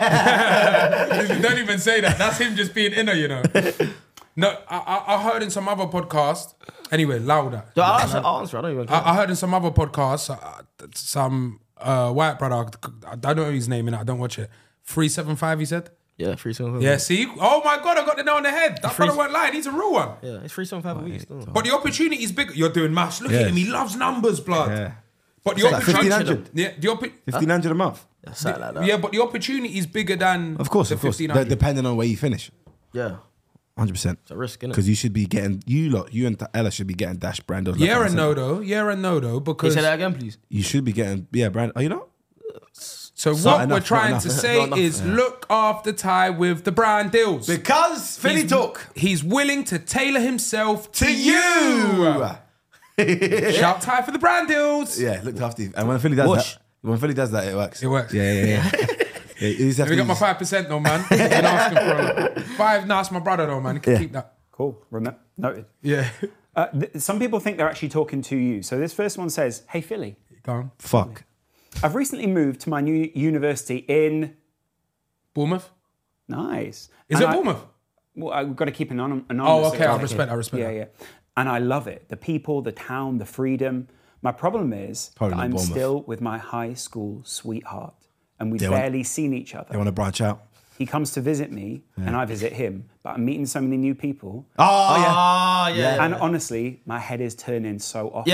Don't even say that. That's him just being inner, you know. No, I heard in some other podcast. Anyway, louder. Yeah, I'll answer. I don't even care. I heard in some other podcasts, some white brother, I don't know his name, and I don't watch it. 375, he said. Yeah, 375. Yeah, see? Oh my God, I got the nail on the head. That brother weren't lying. He's a real one. Yeah, it's 375 a week still. But the opportunity is big. You're doing maths. Look Yeah. at him. He loves numbers, blood. Yeah. But the Like opportunity, 1,500. yeah, the 1,500 a month. Yeah, something like that. yeah, but the opportunity is bigger than Of course, the of course. 1,500. Depending on where you finish. Yeah, 100%. it's a risk, innit? Because you should be getting, you and Ella should be getting Dash Brando's. Yeah and no though. Yeah and no though. Can you Because say that again, please? You should be getting, Brand. Are you not? so Not what enough, we're not trying enough. to say Not enough. is look after Ty with the brand deals. Because Philly He's- talk He's willing to tailor himself to you. Shout Ty for the brand deals. Yeah, looked after you. And when Philly does Whoosh. that, when Philly does that, it works. It works. Yeah. Yeah, you just have We to got my use- 5% though, man. Been asking for a lot. 5, nah, it's my brother though, man. You can Yeah. keep that. Cool. Noted. Yeah. Some people think they're actually talking to you. So this first one says, hey, Philly, Go on. Fuck. I've recently moved to my new university in... Bournemouth? Nice. Is And it Bournemouth? Well, I've got to keep anonymous. Oh, okay. I respect Yeah, that. yeah. And I love it. The people, the town, the freedom. My problem is Probably that not I'm Bournemouth. still with my high school sweetheart. And we've They want- barely seen each other. They want to branch out. He comes to visit me and I visit him. But I'm meeting so many new people. Oh, yeah. Ah, yeah. And honestly, my head is turning so often.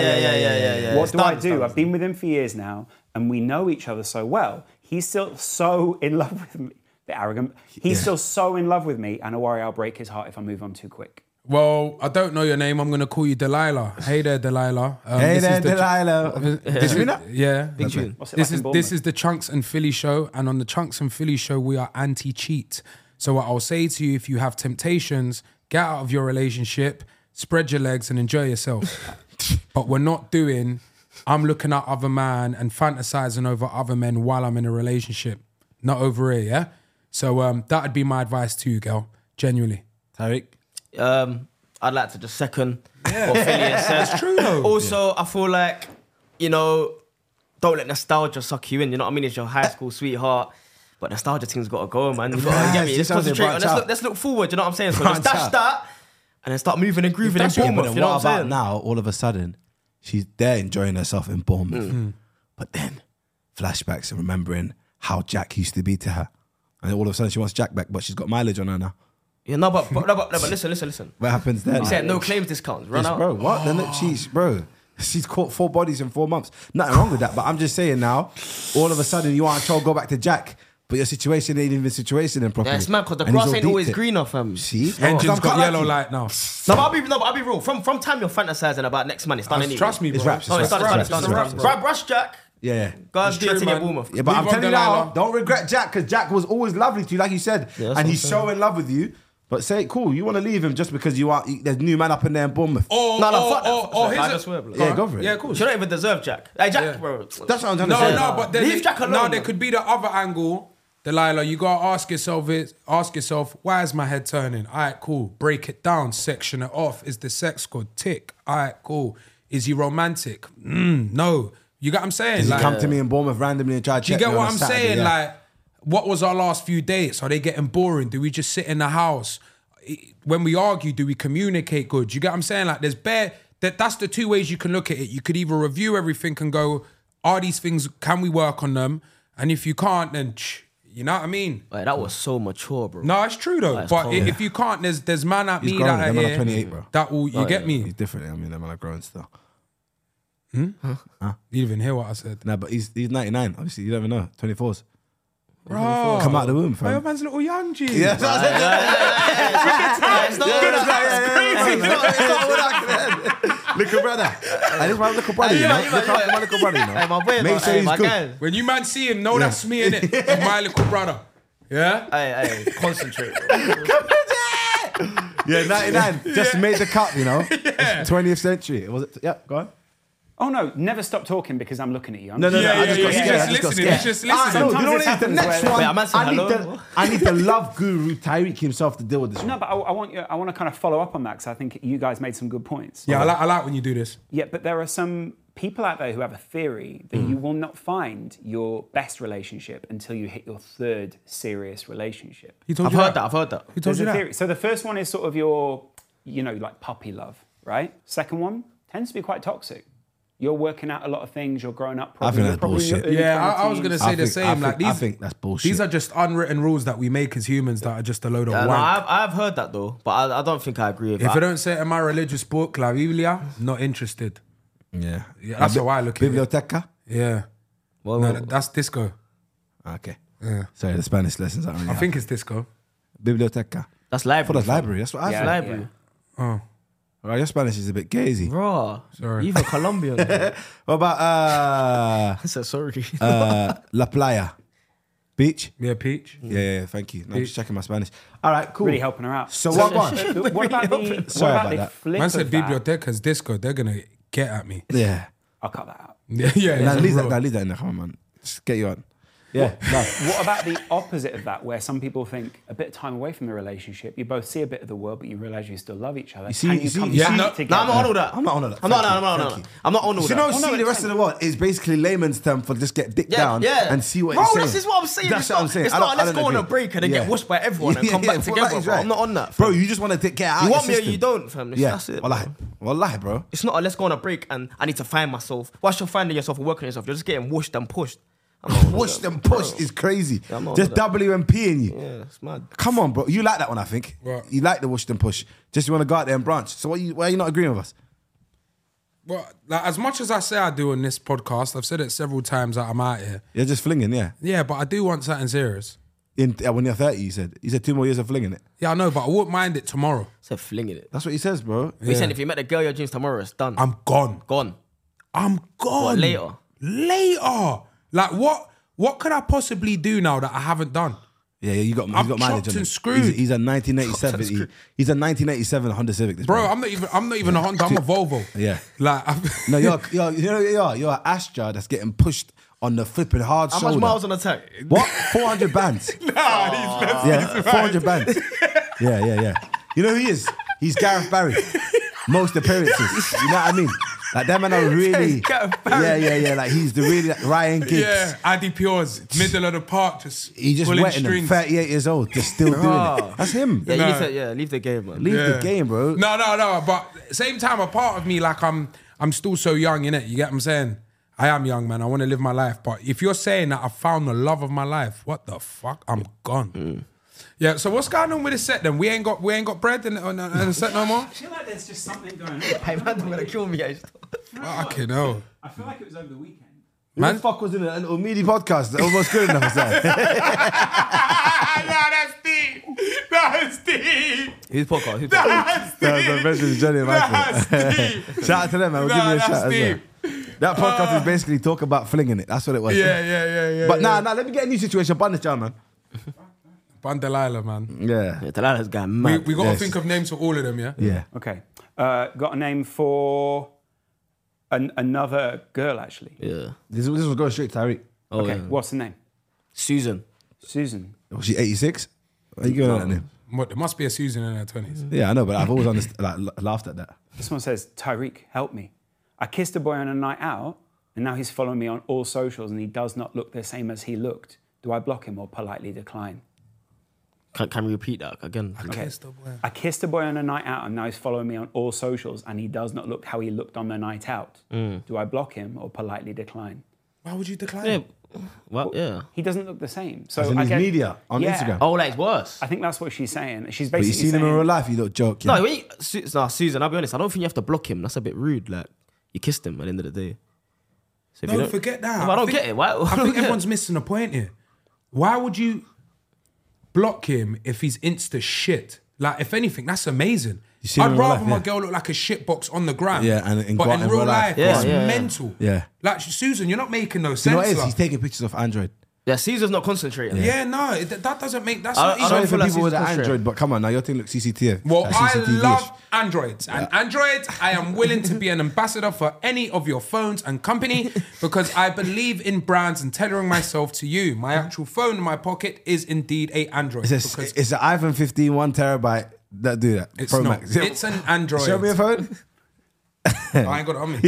Yeah. What do I do? I've been with him for years now, and we know each other so well. He's still so in love with me. Bit arrogant. He's still so in love with me, and I worry I'll break his heart if I move on too quick. Well, I don't know your name. I'm going to call you Delilah. Hey there, Delilah. Hey this there, is the- Delilah. This is, yeah. Big tune. What's it This like in is Bournemouth? this is the Chunks and Philly show, and on the Chunks and Philly show, we are anti-cheat. So what I'll say to you, if you have temptations, get out of your relationship, spread your legs, and enjoy yourself. But we're not doing. I'm looking at other man and fantasizing over other men while I'm in a relationship. Not over here, yeah. So that'd be my advice to you, girl. Genuinely. Tariq. I'd like to just second what Philly has said. It's true though. Also, I feel like, don't let nostalgia suck you in. You know what I mean? It's your high school sweetheart. But nostalgia thing's got to go, man. You got to get me. Yes, Let's you sound concentrate. branch Let's out. look, let's look forward. You know what I'm saying? So Branch just dash out. that and then start moving and grooving in That's what- Yeah, but Bournemouth. then You know what what I'm about saying? now, all of a sudden, she's there enjoying herself in Bournemouth. But then, flashbacks and remembering how Jack used to be to her. And all of a sudden, she wants Jack back, but she's got mileage on her now. Yeah, no, but listen. What happens then? You said no claims discounts. Run Yes, out. bro, what? Then she's caught 4 bodies in 4 months. Nothing wrong with that, but I'm just saying now, all of a sudden, you want to go back to Jack. but your situation ain't even situation then properly. Yeah, it's mad because the And he's grass all ain't deep always it. greener, fam. See? Engine's I'm got cut yellow like light now. No, but I'll be real. From time you're fantasizing about next man, it's done anyway. Trust me, bro. It's raps, No, it's done. raps, It's done. it's It's raps, done. bro. Brush Jack. Yeah. Go and It's do your true, thing at man. Bournemouth. Yeah, but I'm Leave on telling you Delilah. now, don't regret Jack because Jack was always lovely to you, like you said, that's and what he's I'm so in love with you. But say it cool, you want to leave him just because there's new man up in there in Bournemouth. Oh, No, fuck that. oh, I here's just swear, bro. Yeah, go for it. Yeah, cool. You don't even deserve Jack. Hey, Jack, Yeah. bro. That's what I'm trying to No, say. no, but then Leave Jack alone, Now there man. could be the other angle, Delilah. You gotta ask yourself, why is my head turning? All right, cool. Break it down, section it off. Is the sex good? Tick. All right, cool. Is he romantic? No. You get what I'm saying? Does he Like, come to me in Bournemouth randomly and try to do you check get me what on a I'm Saturday? saying? Yeah. Like, what was our last few dates? Are they getting boring? Do we just sit in the house? When we argue, do we communicate good? Do you get what I'm saying? Like, that's the two ways you can look at it. You could either review everything and go, are these things, can we work on them? And if you can't, then you know what I mean? Wait, that was so mature, bro. No, it's true though. That's But cold. if you can't, there's man at He's me grown, that are them man are here 28, bro. that will, you get me? He's different. I mean, them man are grown still. You didn't even hear what I said. No, but he's 99. Obviously, you never know. 24s. Bro, Come out the womb, my fam. man's little young G. Yeah, that's Little brother. And this my little brother, you know. Look after my little brother, you know. Hey, my boy, Make sure he's my good. guy. When you man see him, know that's me, innit? My little brother. Yeah? Hey, concentrate, bro. Yeah, 99. Just made the cut, you know. 20th century. Was it? Yeah, go on. Oh no, never stop talking because I'm looking at you. No, I just got He's scared. just I just got listening. scared. He's just Ah, listening. no, you know what it is? The Sometimes next this happens one, Wait, I'm answering I need the love guru Tyreek himself to deal with this No, one. but I want to kind of follow up on that because I think you guys made some good points. Yeah, I like when you do this. Yeah, but there are some people out there who have a theory that you will not find your best relationship until you hit your third serious relationship. He told I've you heard that. He told There's you a that. theory. So the first one is sort of your, like puppy love, right? Second one tends to be quite toxic. You're working out a lot of things. You're growing up. I think that's Probably in your bullshit. early Yeah, I was 20s. going to say the same. I think that's bullshit. These are just unwritten rules that we make as humans that are just a load of Yeah, no, wank. I've heard that though, but I don't think I agree with If that. I don't say it in my religious book, La Biblia, not interested. Yeah. Yeah, that's how I look at it. Biblioteca? Yeah. Well, No, that's disco. Okay. Yeah. Sorry, the Spanish lessons aren't really I think it's disco. Biblioteca. that's I thought library. that's library. That's what I Yeah. thought. Library. Oh. Right, your Spanish is a bit gazy. Bro, Sorry. even Colombian. What about I said sorry. La Playa? Beach? Yeah, Peach. Yeah, thank you. No, I'm just checking my Spanish. All right, cool. Really helping her out. So what one? What about the, Sorry about the that. flip Man of said that? biblioteca's disco. They're going to get at me. Yeah. I'll cut that out. Yeah. Nah, it's leave real. that in there. Come on, man. Just get you on. Yeah. No. What about the opposite of that, where some people think a bit of time away from the relationship, you both see a bit of the world, but you realise you still love each other. You see- Can you see- come you back see- No, together? I'm not on all that. I'm not on all that. I'm not. Thank I'm not. you. I'm Thank not. you. I'm not on all So you know, that. see the rest of the world is basically layman's term for just get dick Yeah, down yeah. and see what Bro, he's saying. this is what I'm saying. That's It's what not- I'm saying. it's I not, don't- let's I don't go on a agree. break and then get washed by everyone and come back well, together, that is bro. right. I'm not on that, Bro, fam. you just want to get out You your want me or system. you don't, fam. Yeah. That's it. Wallahi. bro. Wallahi, bro. It's not a let's go on a break and I need to find myself. Whilst you're finding yourself and working on yourself, you're just getting washed and pushed. I'm not on all Pushed that, and pushed bro. is crazy. Yeah, I'm not Just on that. WMP in you. Yeah, it's mad. Come on, bro. You like that one, I think. What? You like the washed and push. Just you want to go out there and branch. So why are you not agreeing with us? Well, like, as much as I say I do on this podcast, I've said it several times that I'm out here. You're just flinging, yeah. Yeah, but I do want something serious. When you're 30, you said 2 more years of flinging it. Yeah, I know, but I wouldn't mind it tomorrow. Said flinging it. That's what he says, bro. He said if you met the girl of your dreams tomorrow, it's done. I'm gone. gone. I'm gone. What, later? Later. Like, what could I possibly do now that I haven't done? Yeah, you got I'm he's got mileage chopped on him. and screwed. He's a 1987. He's a 1987 Honda Civic. This Bro, man. I'm not even a Honda, I'm a Volvo. Yeah. Like, No, you're an Astra that's getting pushed on the flipping hard How shoulder. much miles on the tank? What? 400 bands. Yeah, 400 bands. Yeah. You know who he is? He's Gareth Barry. Most appearances. You know what I mean? Like, them man are really... Gareth Barry. Yeah. Like, he's the really like, Ryan Giggs. yeah, Addy Pures, middle of the park, just He just pulling wetting them. strings. 38 years old, just still doing it. That's him. Yeah, Nah. leave the game, man. Leave the Yeah. game, bro. No, but same time, a part of me, like, I'm still so young, innit? You get what I'm saying? I am young, man. I want to live my life. But if you're saying that I found the love of my life, what the fuck? I'm gone. Yeah, so what's going on with the set then? We ain't got bread in the set no more? I feel like there's just something going on. Hey, man, they're gonna kill me, guys. Fucking hell. I feel like it was over the weekend. Who the fuck was in a little meaty podcast? Almost good enough, is that? Nah, that's deep. That's deep. Who's podcast? Who's podcast? That's That's deep. the Johnny and That's Michael. deep. Shout out to them, man. We'll give Nah, you a that's shout as well. deep. That podcast is basically talk about flinging it. That's what it was. Yeah. But nah, let me get a new situation. Bun this down, man. Ban Delilah, man. Yeah. Yeah, Delilah's going mad. We got to Yes. think of names for all of them, yeah? Yeah. Okay. Got a name for another girl, actually. Yeah. This was going straight to Tyreek. Oh, Okay, yeah. what's the name? Susan. Susan. Was she 86? Are you going on that name? What, there must be a Susan in her 20s. Yeah, I know, but I've always laughed at that. This one says, Tyreek, help me. I kissed a boy on a night out, and now he's following me on all socials, and he does not look the same as he looked. Do I block him or politely decline? Can we repeat that again? Okay. I kissed a boy on a night out, and now he's following me on all socials, and he does not look how he looked on the night out. Do I block him or politely decline? Why would you decline? Yeah. Well, yeah. He doesn't look the same. So As in I his guess- media on Instagram. Oh, like it's worse. I think that's what she's saying. She's But you basically seen him in saying, real life, you don't joke. Yeah. No, when Susan, I'll be honest, I don't think you have to block him. That's a bit rude. Like, you kissed him at the end of the day. So if you No, don't forget that. No, I don't think- get it. Why? I think everyone's missing a point here. Why would you block him if he's insta shit? Like, if anything, that's amazing. You see him I'd in real rather life, my yeah. girl look like a shit box on the gram. Yeah, and but go out in in real real life, life. it's Yeah. mental. Yeah. Like, Susan, you're not making no You know sense. what it is? love. He's taking pictures of Android. Yeah, Caesar's not concentrating. Yeah, no, that doesn't make. That's I- not I even. Sorry don't for feel like people with he's an frustrated. Android, but come on now, your thing looks CCTV. Well, Like I CCTV-ish. love Androids. And Androids, I am willing to be an ambassador for any of your phones and company because I believe in brands and tailoring myself to you. My actual phone in my pocket is indeed a Android. It's because an iPhone 15, 1 terabyte that do that. it's Pro not. Max. It's an Android. Show me a phone. I ain't got it on me.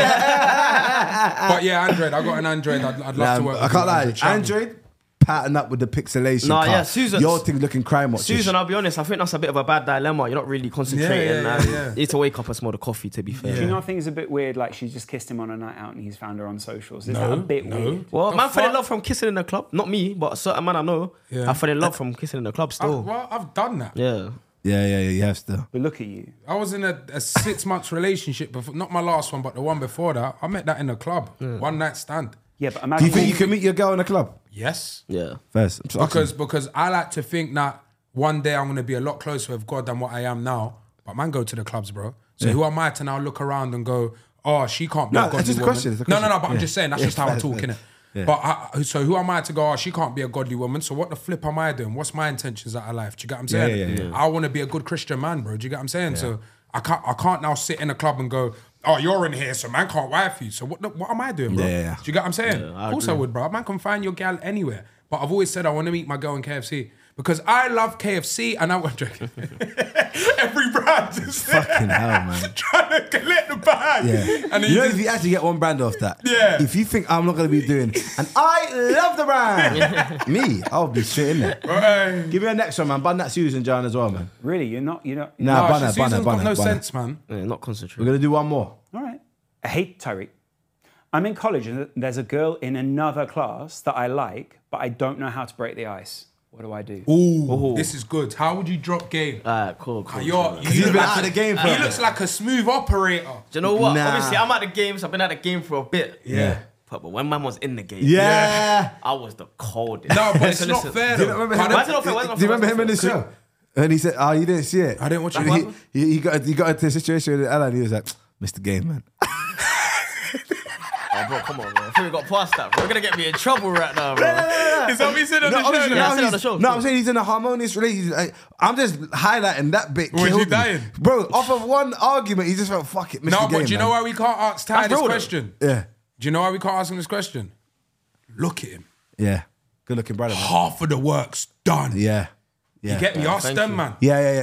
Yeah. But yeah, Android. I got an Android. I'd love to work with I can't you, lie. Shout me. Android, pattern up with the pixelation. Nah, car. yeah, Susan- Your thing looking crime watch. Susan, I'll be honest, I think that's a bit of a bad dilemma. You're not really concentrating. Yeah. You need to wake up and smell the coffee, to be fair. Do you not think it's a bit weird? Like she just kissed him on a night out and he's found her on socials. Is that a bit weird? Well, The man fell in fuck? love from kissing in the club. Not me, but a certain man I know. Yeah. I fell in love from kissing in the club still. I've done that. Yeah. Yeah, you have still. But look at you. I was in a 6 months relationship before, not my last one, but the one before that. I met that in a club, one night stand. Yeah, but Do imagine. you think you can meet your girl in a club? Yes, Yeah. First. I'm just asking. because I like to think that one day I'm gonna be a lot closer with God than what I am now. But man, go to the clubs, bro. So who am I to now look around and go, oh, she can't be No, a it's godly just a woman? question, it's a No, question. but I'm Yeah. just saying that's Yeah, just how I fair, talk, fair. innit? Yeah. But so who am I to go? Oh, she can't be a godly woman. So what the flip am I doing? What's my intentions out of life? Do you get what I'm saying? Yeah. I want to be a good Christian man, bro. Do you get what I'm saying? So I can't now sit in a club and go, oh, you're in here, so man can't wife you. So what am I doing, bro? Yeah. Do you get what I'm saying? Yeah, I Of course I agree. would, bro. Man can find your gal anywhere. But I've always said I want to meet my girl in KFC because I love KFC and I want to every brand is Fucking hell, man. trying to collect the bag. Yeah. And then You know, just- if you actually get one brand off that, Yeah. if you think I'm not going to be doing, and I love the brand, me, I'll be straight in there. Right. Give me a next one, man. Bun that Susan John as well, man. Really, you're not. Nah, Nah, bun her, Susan's got no her. sense, man. Yeah, not We're concentrating. going to do one more. All right. Hey, Tyreek. I'm in college and there's a girl in another class that I like, but I don't know how to break the ice. What do I do? Ooh, this is good. How would you drop game? Alright, cool. You He's look been like out of the game for He a bit. looks like a smooth operator. Do you know what? Nah. Obviously, I'm at the games. I've been at the game for a bit. Yeah. But when man was in the game, Yeah. I was the coldest. No, but it's So not listen, fair. Do you though. remember Pardon? Why is it not fair? Why is it not Do you fair? remember him in the show? And he said, "Oh, you didn't see it." I didn't watch it. He got into a situation with Ella, and he was like, "Mr. Game, man." Oh, bro, come on, bro. I think we got past that, bro. You're gonna get me in trouble right now, bro. Is that what he said on the obviously, show? Yeah, I now said it on the he's- show. No, I'm saying he's in a harmonious relationship. Like, I'm just highlighting that bit. Was he killed me. dying? Bro, off of one argument, he just felt, "Fuck it, Mr. No, Game." but do you know man. why we can't ask Ty That's this real, though. question? Yeah, Do you know why we can't ask him this question? Look at him. yeah. Good looking brother, man. Half of the work's done. Yeah, yeah. You get me? Ask thank them, you. man. Yeah.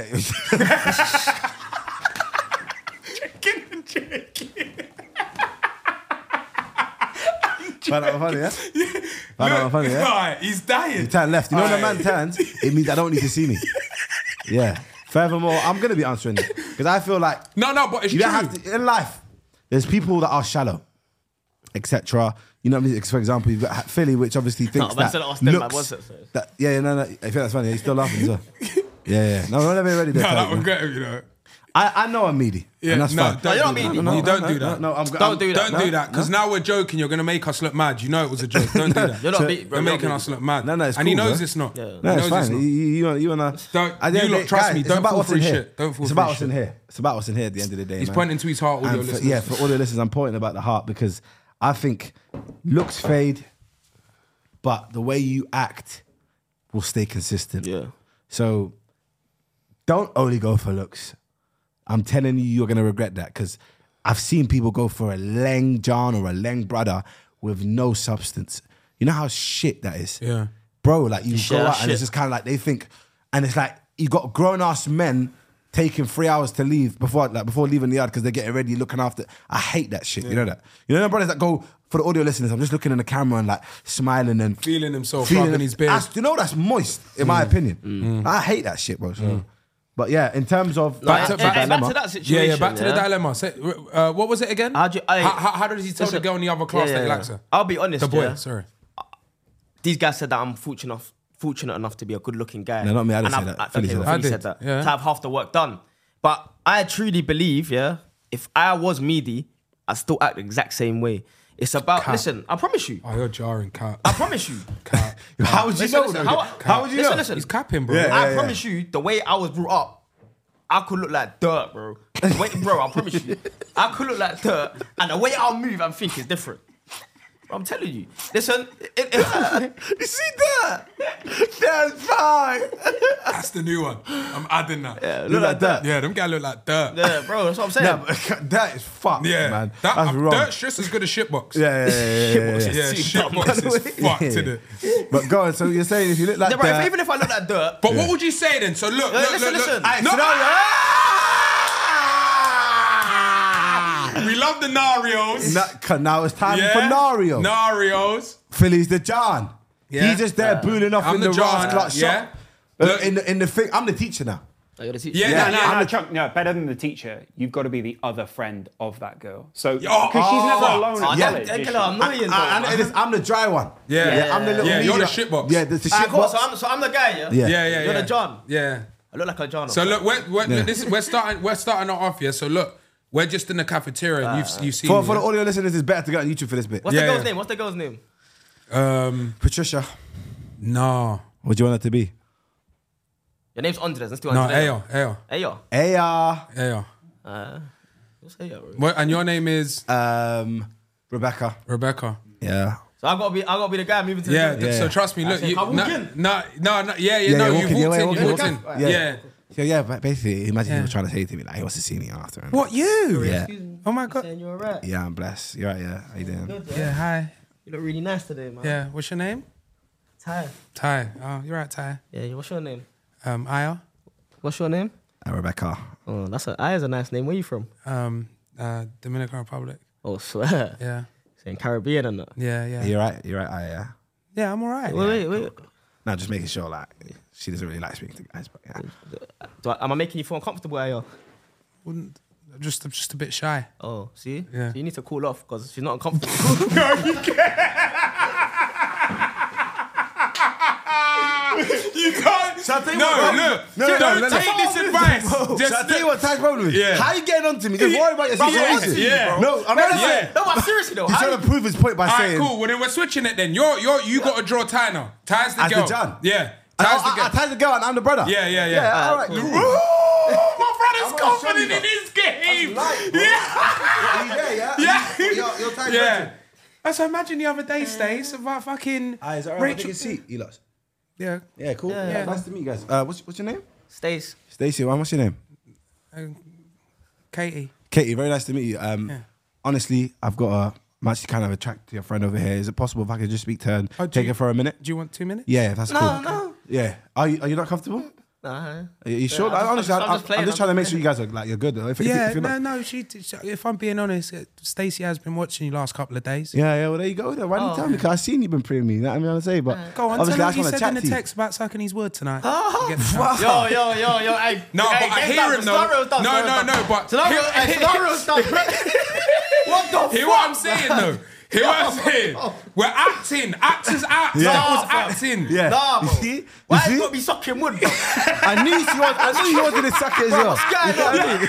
Find out funny, yeah? Find out funny, yeah? Right, he's dying. You turn left. You know when a Aye. man turns, it means I don't need to see me. Yeah. Furthermore, I'm going to be answering it. Because I feel like No, but it's you true. don't have to, in life, there's people that are shallow, etc. You know what I mean? For example, you've got Philly, which obviously thinks man that said ask them, man, looks... what's it, so? No. I think that's funny. He's still laughing as well. Yeah. No, we're never ready there. No, that Tyreek, would man. get him, you know. I know I'm meaty. Yeah, and that's no, fine. No, you're not meaty. You don't do that. No, Don't do that. Don't do that, because now we're joking. You're gonna make us look mad. You know it was a joke. Don't do that. You're not meaty, bro. You're You're making not us look mad. No, it's and he cool, knows bro. it's not. Yeah. He No, knows it's fine. it's not. You wanna? Don't- At the end you of lot, the trust guys, me, it's don't about fall what's for in his here. shit. Don't fall It's for about his what's in shit. here. It's about what's in here at the end of the day. He's man. pointing to his heart, audio And for, listeners. yeah, for all the listeners, I'm pointing about the heart because I think looks fade, but the way you act will stay consistent. Yeah. So don't only go for looks. I'm telling you, you're gonna regret that because I've seen people go for a Leng John or a Leng brother with no substance. You know how shit that is? Yeah. Bro, like you Shit, go out shit. and it's just kind of like they think, and it's like you got grown ass men taking 3 hours to leave before leaving the yard because they're getting ready, looking after. I hate that shit. You know that? You know the brothers that go for the audio listeners. I'm just looking in the camera and like smiling and Feeling himself, rubbing his beard. You know that's moist, in my opinion. I hate that shit, bro. So. But yeah, in terms of Back to- Back back- to that situation. Yeah, back to the dilemma. Say, what was it again? How'd you- how does he tell the girl in the other class that he likes her? I'll be honest. The boy, yeah. sorry. These guys said that I'm fortunate enough to be a good-looking guy. No, not me. I didn't And say I've- that. Philly Okay, said well, that. I Philly did, said that. yeah. To have half the work done. But I truly believe, yeah, if I was meaty, I'd still act the exact same way. It's about, Cap. listen, I promise you. Oh, you're jarring, cat. I promise you. Cat. how would you Listen, know? listen, though? How would you know? Listen. He's capping, bro. Yeah. I promise you, the way I was brought up, I could look like dirt, bro. Bro, I promise you. I could look like dirt, and the way I'll move and think is different. Bro, I'm telling you. Listen. You see that? That's fine. That's the new one. I'm adding that. Yeah, Look like that. them guys look like dirt. Yeah, bro, that's what I'm saying. Yeah, but that is fucked, Yeah, man. That, That's wrong. Dirt's just as good as shitbox. Yeah. Yeah, shitbox is fucked, Yeah. innit? But go on. So you're saying if you look like Yeah, bro, that, even if I look like dirt, But what would you say then? So look, listen. Aight, No, scenario. we love the Narios. Now it's time for Nario. Narios. Philly's the John. Yeah. He's just there booling off I'm in the the John, Rascal shop. yeah. Look. In the thing, I'm the teacher now. I gotta teach Yeah, you. yeah, No, yeah. Chuck, no, better than the teacher. You've got to be the other friend of that girl. So, because Oh, she's never oh, alone Oh, at yeah. college. that is girl she? annoying, though. I'm the dry one. Yeah. I'm the little Yeah, you're the media- shitbox. Yeah, the Alright, cool. shitbox. So I'm the guy, yeah? Yeah. Yeah. You're the John. Yeah. I look like a John. So look, we're starting it off here. So look, we're just in the cafeteria and you've seen For me, the yeah? audio listeners, it's better to go on YouTube for this bit. What's Yeah, the girl's yeah. name? What's the girl's name? Patricia, No. what do you want her to be? Your name's Andres. Let's do No, Andres. Ayo. Ayo. Aya, What's Ayo, bro? What, and your name is Rebecca. Rebecca. Yeah. So I gotta be the guy moving to Yeah, the so trust me, look, said, you, can I walk in? no, no, Yeah, you walk walked in, in, yeah, you walk walked in. in. Yeah. Yeah. So yeah, but basically, imagine he was trying to say to me like he wants to see me after. What, you? Yeah. Excuse me. Oh my God. Saying you're alright. Yeah, I'm blessed. You're right. Yeah, how you doing? Good, Yeah, hi. You look really nice today, man. Yeah, what's your name? Ty. Ty. Oh, you're right, Ty. Yeah, what's your name? Aya. What's your name? Rebecca. Oh, Aya's a nice name. Where you from? Dominican Republic. Oh, swear. Yeah. Saying Caribbean and that. Yeah. You're right. You're right. Yeah. Yeah, I'm alright. Wait. No, just making sure like she doesn't really like speaking to guys, but yeah. Am I making you feel uncomfortable, Ayo? Wouldn't just a bit shy. Oh, see? Yeah. So you need to cool off because she's not uncomfortable. You can't. Shall I tell you No, what, look. no, Don't no, take this advice. Shall Just I tell you what Ty's problem is? Yeah. How you getting on to me? Just worry about your Bro, situation. yeah. No, I'm not Yeah. saying. No, but seriously though. He's how trying to prove his point by All right, saying. cool. Well, then we're switching it. Then you got to draw Ty now. Ty's the As the girl. John? Yeah. Ty's the girl. Ty's the girl and I'm the brother. Yeah. All right. cool. Cool. My brother's I'm gonna show confident you in his game. Light, bro. Are you there, yeah? Yeah. You're Ty's Yeah. brother. So imagine the other day, Stace, about fucking Is that all right? Take Rachel. a seat, you lot. Yeah. Yeah, cool. Yeah. Nice to meet you guys. What's your name? Stace. Stacey. What's your name? Katie. Katie. Very nice to meet you. Honestly, I'm actually kind of attracted to your friend over here. Is it possible if I could just speak to her and Oh, take her for a minute? Do you want 2 minutes? Yeah, that's cool. No. Yeah. Are you not comfortable? Nah. Are you sure? I'm Honestly, just I'm playing, just trying to make sure you guys are like you're good. Though. If Yeah, you're not, no. If I'm being honest, Stacey has been watching you last couple of days. yeah. Well, there you go. Then. Why didn't you tell me? Because I seen you been preying me. You know what I mean? I say, but Go on, obviously, tell I him just what want you to said in chat the to you. text about sucking his wood tonight. You get the chance. Yo, hey. No, but I hear him though. No, but Scenario's done. What the hear what I'm saying though. Hear what I'm saying? We're acting. Actors act. Yeah. That was acting. Yeah. Nah, bro. You see? Why You has see? it got to be sucking wood, bro? I knew he wanted to suck it as well. What's going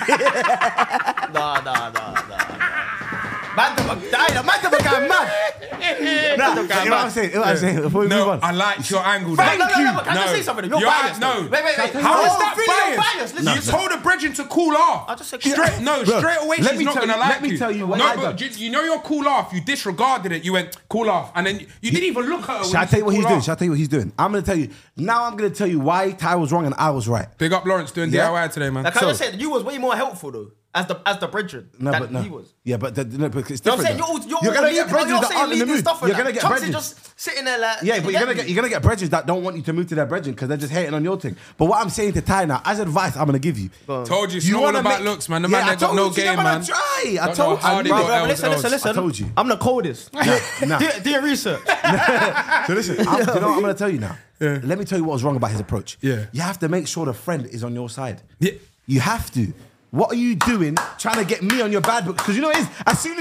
on? Nah. Man, the guy mad. Nah, you know what I'm saying? You know what I'm saying? Before we move No, on. I liked your angle. Thank there. you. No, can I just say something? You're biased. No. Wait. How is that You're biased? Listen, You told the brethren to cool off. I just said straight. No, Bro, straight away let she's me not tell gonna you- like let me you. tell you what No, I but done. you know your cool off. You disregarded it. You went cool off, and then you didn't even look at her. Shall I tell you what he's doing? Shall I tell you what he's doing? I'm going to tell you. Now I'm going to tell you why Ty was wrong and I was right. Big up Lawrence doing Yeah. DIY today, man. Like, can I just say that you was way more helpful though, as the brethren than he was. Yeah, but no, because it's You know what different. I'm saying? You're going to get brethren you're that saying aren't in the leading mood. stuff and You're going to get Chunks brethren. is just sitting there like. Yeah, but you're gonna get brethren that don't want you to move to their brethren because they're just hating on your thing. But what I'm saying to Ty now, as advice, I'm gonna give you. Told you, it's not all wanna about looks, man. The man ain't got no game, man. I Don't know told how you. they Bro, got L's. Listen. I told you. I'm the coldest. Nah. Do your research. So listen, you know what I'm gonna tell you now. Let me tell you what was wrong about his approach. Yeah. You have to make sure the friend is on your side. Yeah. You have to. What are you doing trying to get me on your bad books? Because you know what it is? As soon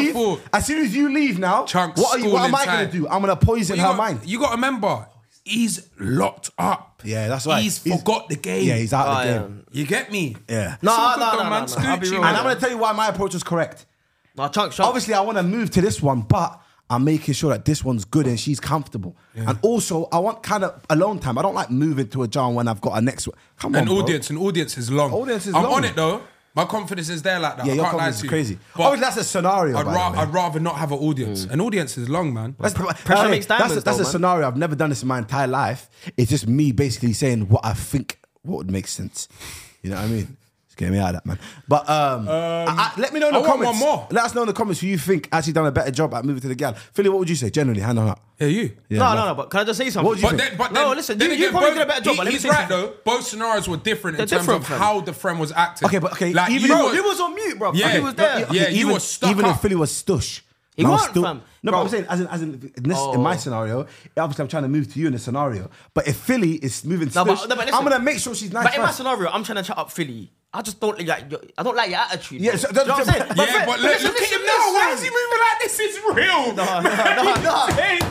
as you leave now, Chunks what am I schooling going to time. do? I'm going to poison her mind. You got to remember, he's locked up. Yeah, that's right. He's forgot the game. Yeah, he's out of the game. You get me? Yeah. It's all good No, though, no, man. no. Scoochie, I'll be real. man. And I'm going to tell you why my approach was correct. No, Chunks. Obviously, I want to move to this one, but I'm making sure that this one's good and she's comfortable. And also, I want kind of alone time. I don't like moving to a jar when I've got a next one. Come on, An bro. audience is long. Audience is I'm long. on it though. My confidence is there like that. Yeah, I your can't lie confidence to is you. crazy. But Obviously, that's a scenario. I'd rather not have an audience. An audience is long, man. Pressure makes diamonds, That's though, a man. scenario. I've never done this in my entire life. It's just me basically saying what I think what would make sense. You know what I mean? Just get me out of that, man. But let me know in the I want comments. one more. Let us know in the comments who you think actually done a better job at moving to the gal. Philly, what would you say? Generally, hand on up. Yeah, you. Yeah, No. But can I just say something? What would you think? No, listen, you probably did a better job, but let me He's say right something. though. Both scenarios were different in They're terms different, of fam. how the friend was acting. Okay. like even you though- were- You was on mute, bro. Yeah. You was there. Yeah, you even, were stuck even if up. Philly was stush. He man, wasn't, still- fam. No, Bro. but I'm saying, as in in my scenario, obviously I'm trying to move to you in a scenario. But if Philly is moving No, stush, but listen. I'm gonna make sure she's nice. But in my first. scenario, I'm trying to chat up Philly. I just don't like your, I don't like your attitude. Yeah, bro. so Do you know what I'm saying? Yeah, but look at him now. Why is he moving like this? Is real. No.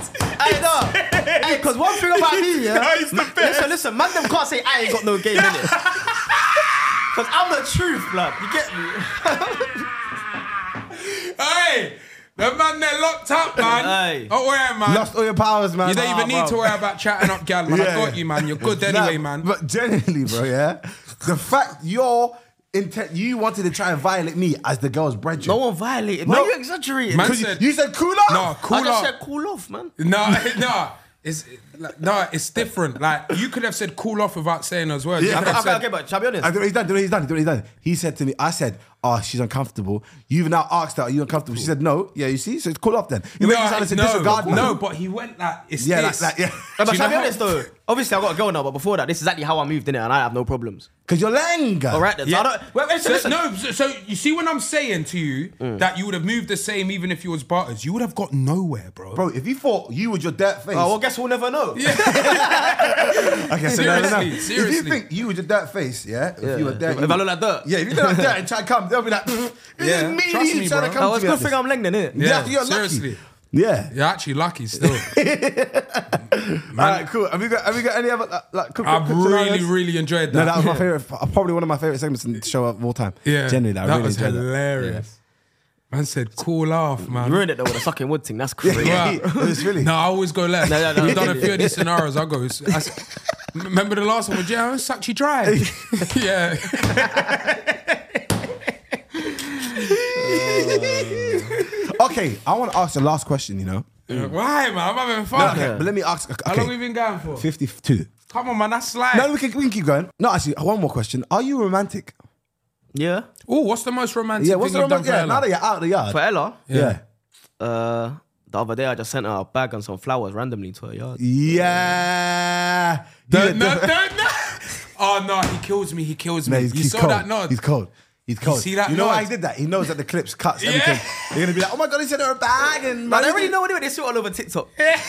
Hey, because one thing about me, yeah. He's the best. Listen, man, them can't say I ain't got no game in it. Because I'm the truth, blood. You get me? Hey, the man they're locked up, man. Hey. Don't worry, man. Lost all your powers, man. You don't even need to worry about chatting up, gal, man. I Yeah. got you, man. You're good anyway, man. But generally, bro, yeah, the fact your intent, you wanted to try and violate me as the girl's brethren. No one violated. Why No. are you exaggerating? Man 'Cause said- you said cool off. No, cool I just off. said cool off, man. No, it's different. Like you could have said cool off without saying those words. You Yeah. could have said- Okay, but shall I be honest? I do what he's done. Do what he's done. He said to me, I said, "Oh, she's uncomfortable." You've now asked her, "Are you uncomfortable?" She said, "No." Yeah, you see, so it's cool off then. You make it sound like a disregard. no, but he went like it's yeah, this. like yeah. But Do you shall I be know honest how- though? Obviously, I got a girl now, but before that, this is exactly how I moved in it, and I have no problems. Because you're Lenga. All right, then. Yeah. So I don't. Wait, so listen. So you see when I'm saying to you that you would have moved the same even if you was Butters, you would have got nowhere, bro. Bro, if you thought you was your dirt face, Oh, well, guess we'll never know. okay, so no. Seriously, If seriously. you think you was your dirt face, yeah, if you were dirt, If I look like dirt. yeah, if you look like dirt and try to come, they'll be like, "This Yeah, is me, trust he's me, trying bro. to come Oh, to it's me." a like good thing this. I'm Langdon, innit? Yeah, you're lucky. seriously. Yeah. You're actually lucky still. All right, cool. Have you got any other like? I've really enjoyed that. No, that was my favorite. Probably one of my favorite segments in the show of all time. Yeah, Genuinely, I that really was enjoyed hilarious. Man said, "Cool off, man." You ruined it though with a sucking wood thing. That's crazy. Yeah, Right. it was really. No, I always go left. No, We've done a really. few of these scenarios. I go. Remember the last one with I sucked you dry. Yeah. Okay, I want to ask the last question. You know. Why, man? I'm having fun. Okay, but let me ask. Okay, How long we been going for? 52. Come on, man. That's like. No, we can keep going. No, actually, one more question. Are you romantic? Yeah. Oh, what's the most romantic Yeah, what's thing the you've done romantic? for Yeah, Ella? now that you're out of the yard. For Ella, Yeah. the other day I just sent her a bag and some flowers randomly to her yard. Yeah. No. Yeah, Oh, no. He kills me. He kills me. No, You he's saw cold. that nod? He's cold. He's cold. see that You know why nod? he did that? He knows that the clips, cuts, Yeah. everything. They're gonna be like, "Oh my god, he sent her a bag," and Man, they already know anyway. They see it all over TikTok.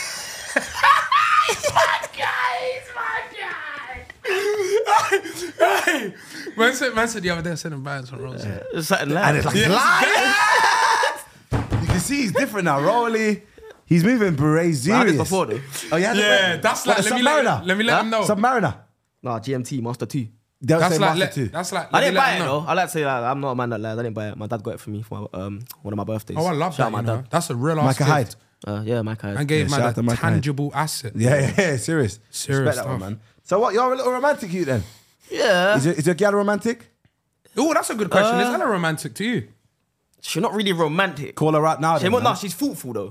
Man said the other day I sent him bags on roses. It's something And like it's like, lies. You You see, he's different now. Rolly, he's moving beret I had serious. this before though. Oh, yeah, Yeah, that's like, let me let him know. Submariner. Nah, GMT Master 2. They'll That's say like, Master 2. that's like, I let me didn't let buy him it know. though. I like to say like, I'm not a man that lies. I didn't buy it. My dad got it for me for one of my birthdays. Oh, I love Shout that, out you my know. dad. That's a real ass Micah Hyde. gift. Yeah, my guy. And gave Yeah, shout man out to a Micah Hyde. tangible asset. Yeah, serious. Serious Respect that one, stuff. man. So what, you're a little romantic, you then? Yeah. Is your gal romantic? Oh, that's a good question. Is Ella romantic to you? She's not really romantic. Call her right now. She, then, no, man. she's thoughtful though.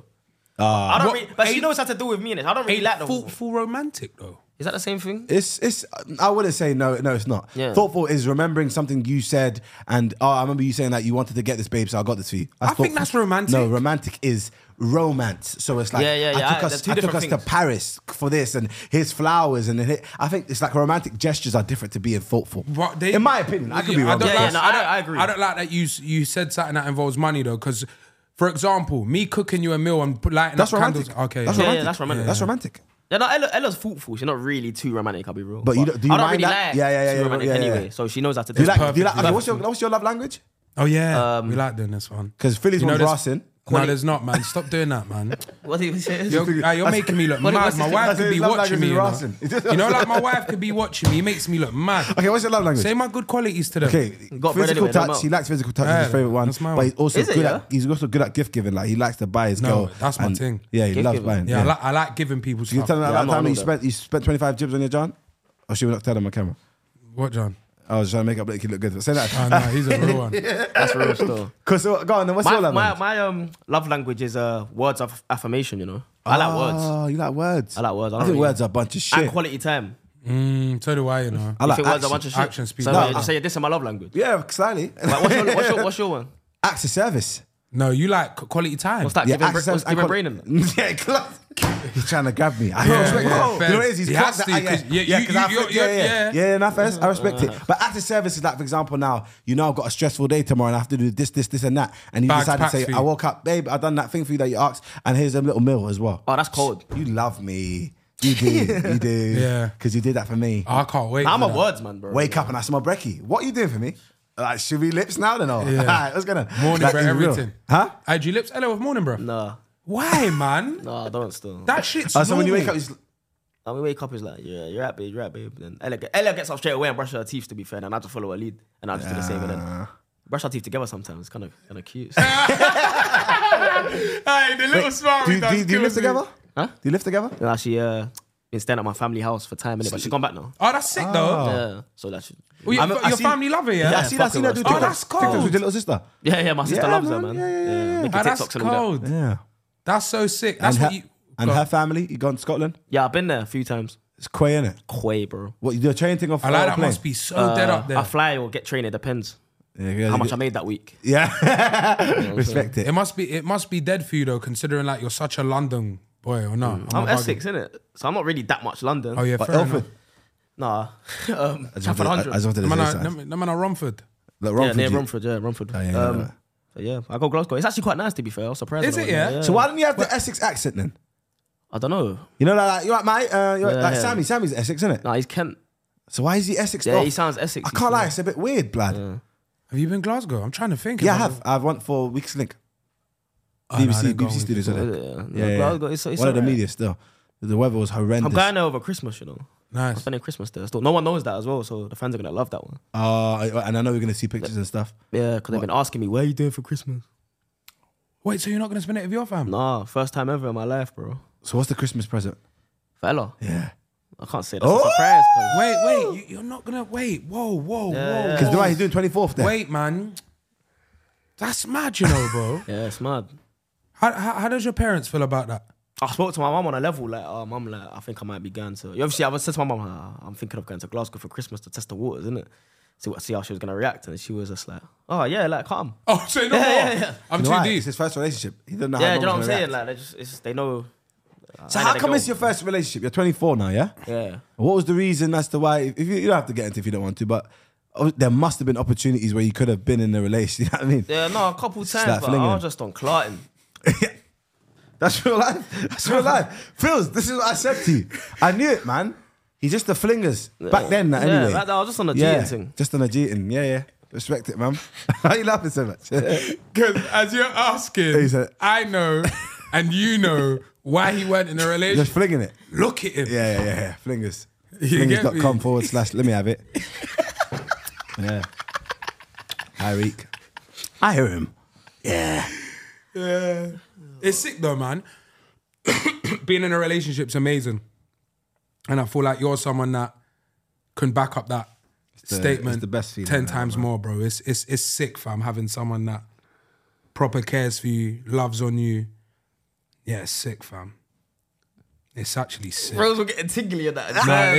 I don't What- really, but she ain't- knows how to deal with me in it. I don't really like that. Thoughtful romantic though. Is that the same thing? It's. I wouldn't say no. It's not. Yeah. Thoughtful is remembering something you said, and I remember you saying that you wanted to get this, babe, so I got this for you. I think that's romantic. No, romantic is romance. So it's like Yeah. I took They're us two to different things. Paris for this, and here's flowers, and then I think it's like romantic gestures are different to being thoughtful. But In my opinion, I could be wrong. I agree. I don't like that you said something that involves money though, because for example, me cooking you a meal and lighting That's up romantic. candles. Okay, That's Yeah, romantic. that's romantic. That's romantic. Yeah, no, Ella's thoughtful. She's not really too romantic. I'll be real. But you don't- do you I don't mind really that? like Yeah, too romantic yeah, anyway. yeah. So she knows how to Do you do like? it. Do you like? Okay, Perfect. what's your love language? Oh yeah, we like doing this one. Because Philly's You know one's this- brassing. No, there's not, man. Stop doing that, man. What do you say? You're making me look What- mad. what's My his- wife that's could his be love watching me. language You is know? rassing. You know, like my wife could be watching me. He makes me look mad. Okay, what's your love language? Say my good qualities to them. Okay, Got bread physical anyway, don't touch. matter. He likes physical touch. Yeah, Is his favorite one. that's my But one. he's also Is it, good yeah? at. He's also good at gift giving. Like he likes to buy his No, girl. that's my thing. Yeah, he Gift loves giving. buying. Yeah, I like giving people You stuff. tell him Yeah, that I'm not time all you spent 25 jibs on your John? Or should we not tell him on camera? What, John? I was trying to make up like he look good. Say that. Oh, no, he's a real one. That's real stuff. Cause go on then. What's your love language? My love language is words of affirmation. You know, I like words. Oh, you like words? I like words. I think words are a bunch of shit. And quality time. So do I, you know. I You like think words are action. a bunch of shit? Action speaks So louder. just say this is my love language. Yeah, slightly. Like, what's your one? Acts of service. No, you like quality time. What's that? Yeah, Giving, acts of service. what's giving brain in it? Yeah, class. He's trying to grab me. I Yeah, respect yeah, it. fair. You know what it is? He's He clocked has that. to, 'cause Yeah, yeah. yeah, enough. I respect it. But acts of service is like, for example, now you know I've got a stressful day tomorrow and I have to do this, and that, and you Bags decide to packed say, for you. I woke up, babe, I done that thing for you that you asked, and here's a little meal as well. Oh, that's cold. You love me. You do. You do. Yeah. Because you did that for me. I can't wait. I'm for a that. words man, bro. Wake up and I smell brekkie. What are you doing for me? Like, should we lips now then? Or? Yeah. Alright, what's going on? Morning, Like, bro, in real. everything. Huh? IG lips, hello with morning, bro. Nah, Why, man? nah, don't still. That shit's So when you wake normal. up, it's, And we wake up, it's like, yeah, you're right, babe. Then Ella gets up straight away and brush her teeth, to be fair, and I just follow her lead. And I just do the same. And then brush our teeth together sometimes. It's kind of cute. Hey, the little smile do he does you live kills me. together? Huh? Do you live together? And actually, been staying at my family house for time, innit? But she's gone back now. Oh, that's sick, though. Yeah. So that's... Well, I your seen- family love it, yeah? Yeah, I Yeah, seen fuck her her, do that's TikToks. that's cold. TikToks with your little sister. Yeah, my sister loves her, man. Yeah. Making Oh, that's TikToks and all that. cold. Yeah. That's so sick. That's And, what her, you... and Go on. her family, you gone to Scotland? Yeah, I've been there a few times. It's Quay, innit? Quay, bro. What, you do a train thing off I like that plane? must be so dead up there. I fly or get trained, it depends. Yeah, How much I made that week. Yeah. Respect it. It must be dead for you, though, considering like you're such a London boy, or not? I'm not Essex, bugging. innit? So I'm not really that much London. Oh, yeah, But fair Ilford. enough. Nah. I just Trafford wanted 100. to say something. No man are Romford. Like Yeah, Romford, near you- Romford, yeah, Romford. yeah, So yeah, I go Glasgow. It's actually quite nice, to be fair. I was surprised. Is when it, I went yeah? there, So why don't you have the Essex accent then? I don't know. You know, like, you're like, mate, you're like Yeah. Sammy. Sammy's Essex, isn't it? Nah, he's Kent. So why is he Essex? Yeah, off? he sounds Essex. I can't lie, it's a bit weird, blood. Have you been Glasgow? I'm trying to think. Yeah, I if have. I've went for Weeks Link. Oh, no, I BBC, didn't go BBC with Studios, you. isn't it? Yeah, Glasgow. It's One of the alright. media still. The weather was horrendous. I'm going there over Christmas, you know. I'm Nice. spending Christmas there. Still, no one knows that as well, so the fans are gonna love that one. And I know we're going to see pictures and stuff. Yeah, because they've been asking me, "What are you doing for Christmas?" Wait, so you're not going to spend it with your fam? Nah, first time ever in my life, bro. So what's the Christmas present? Fella, Yeah. I can't say that's Oh! a surprise. Cause Wait, you're not going to... Wait, whoa. Because the way he's doing 24th there. Wait, man. That's mad, you know, bro. yeah, it's mad. How does your parents feel about that? I spoke to my mum on a level like, mum, like, I think I might be going to. Obviously, I said to my mum, I'm thinking of going to Glasgow for Christmas to test the waters, innit? See how she was gonna react, and she was just like, "Oh yeah, like calm." Oh, so no more. yeah. I'm You know too why? deep. It's his first relationship. He doesn't know how Yeah, do you know what I'm normal saying? react. Like they know. So I how let it come go. it's your first relationship? You're 24 now, yeah? Yeah. What was the reason as to why? If you don't have to get into if you don't want to, but there must have been opportunities where you could have been in a relationship. You know what I mean? Yeah, no, a couple times, like but flinging. I was just on clarting. That's real life. That's real life. Phils, this is what I said to you. I knew it, man. He's just the flingers. Back then, Yeah, anyway. I was just on a yeah, cheating thing. just on a cheating. Yeah. Respect it, man. Why are you laughing so much? Because as you're asking, He said- I know and you know why he went in a Just relationship. flinging it. Look at him. Yeah. Flingers. You get me? Flingers.com/. Let me have it. Yeah. Hi, Reek. I hear him. Yeah. Yeah. It's sick though, man. Being in a relationship's amazing. And I feel like you're someone that can back up that statement it's the best feeling 10 ever, times man. more, bro. It's sick, fam, having someone that proper cares for you, loves on you. Yeah, it's sick, fam. It's actually sick. Bros were getting tingly at that. No, it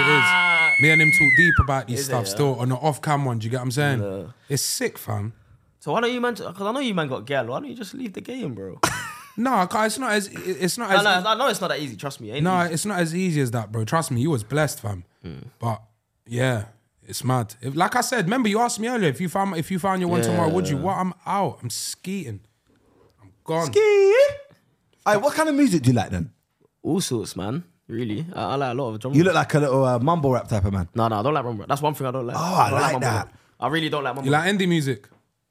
is. Me and him talk deep about these Is it, stuff yeah? still on the off-cam one. Do you get what I'm saying? No. It's sick, fam. So why don't you man? Because I know you man got gal. Why don't you just leave the game, bro? No, it's not as. I know it's not that easy. Trust me. It ain't No, easy. it's not as easy as that, bro. Trust me, you was blessed, fam. But yeah, it's mad. Like I said, remember you asked me earlier if you found your one tomorrow, would you? What? I'm out. I'm skeeting. I'm gone. Hey, what kind of music do you like then? All sorts, man. Really, I like a lot of drum. You look like a little mumble rap type of man. No, I don't like mumble rap. That's one thing I don't like. Oh, I don't like mumble that. rap. I really don't like mumble You rap. like indie music?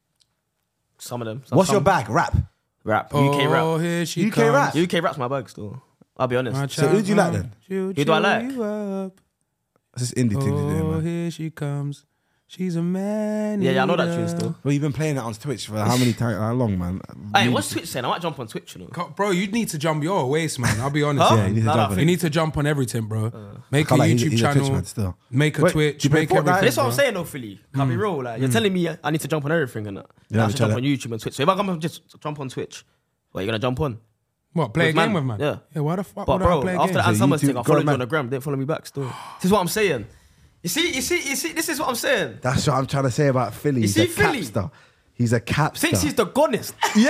Some of them. What's your some bag? Rap. rap? UK Oh, rap. here she UK comes. rap? UK rap's my bag still. I'll be honest. My So who do you like then? Who do I like? What's this indie thing you're doing, Oh, man? here she comes. She's a man. Yeah, I know that tune still. Well, you've been playing it on Twitch for how many times? How long, man? Hey, what's Twitch saying? I might jump on Twitch, you know. Bro, you need to jump your waist, man. I'll be honest. Huh? Yeah, you need to No, jump no, on You it. need to jump on everything, bro. Make a can't lie, YouTube he's a Twitch channel. man still. Make a Wait, Twitch. you play Make Fortnite? everything. That's what I'm bro. saying, though, Philly. Can't be real. Like, you're telling me I need to jump on everything and that. Yeah, I should try jump on that. YouTube and Twitch. So if I come and just jump on Twitch, what, you gonna jump on? What, play a With game man? with man? Yeah. Yeah, why the fuck But would I bro, play a after game? the Ann So Summers YouTube thing, I followed you man. on the gram. Didn't follow me back still. This is what I'm saying. You see, this is what I'm saying. That's what I'm trying to say about Philly. He's see a Philly? capster. He's a capster. Thinks he's the goddess.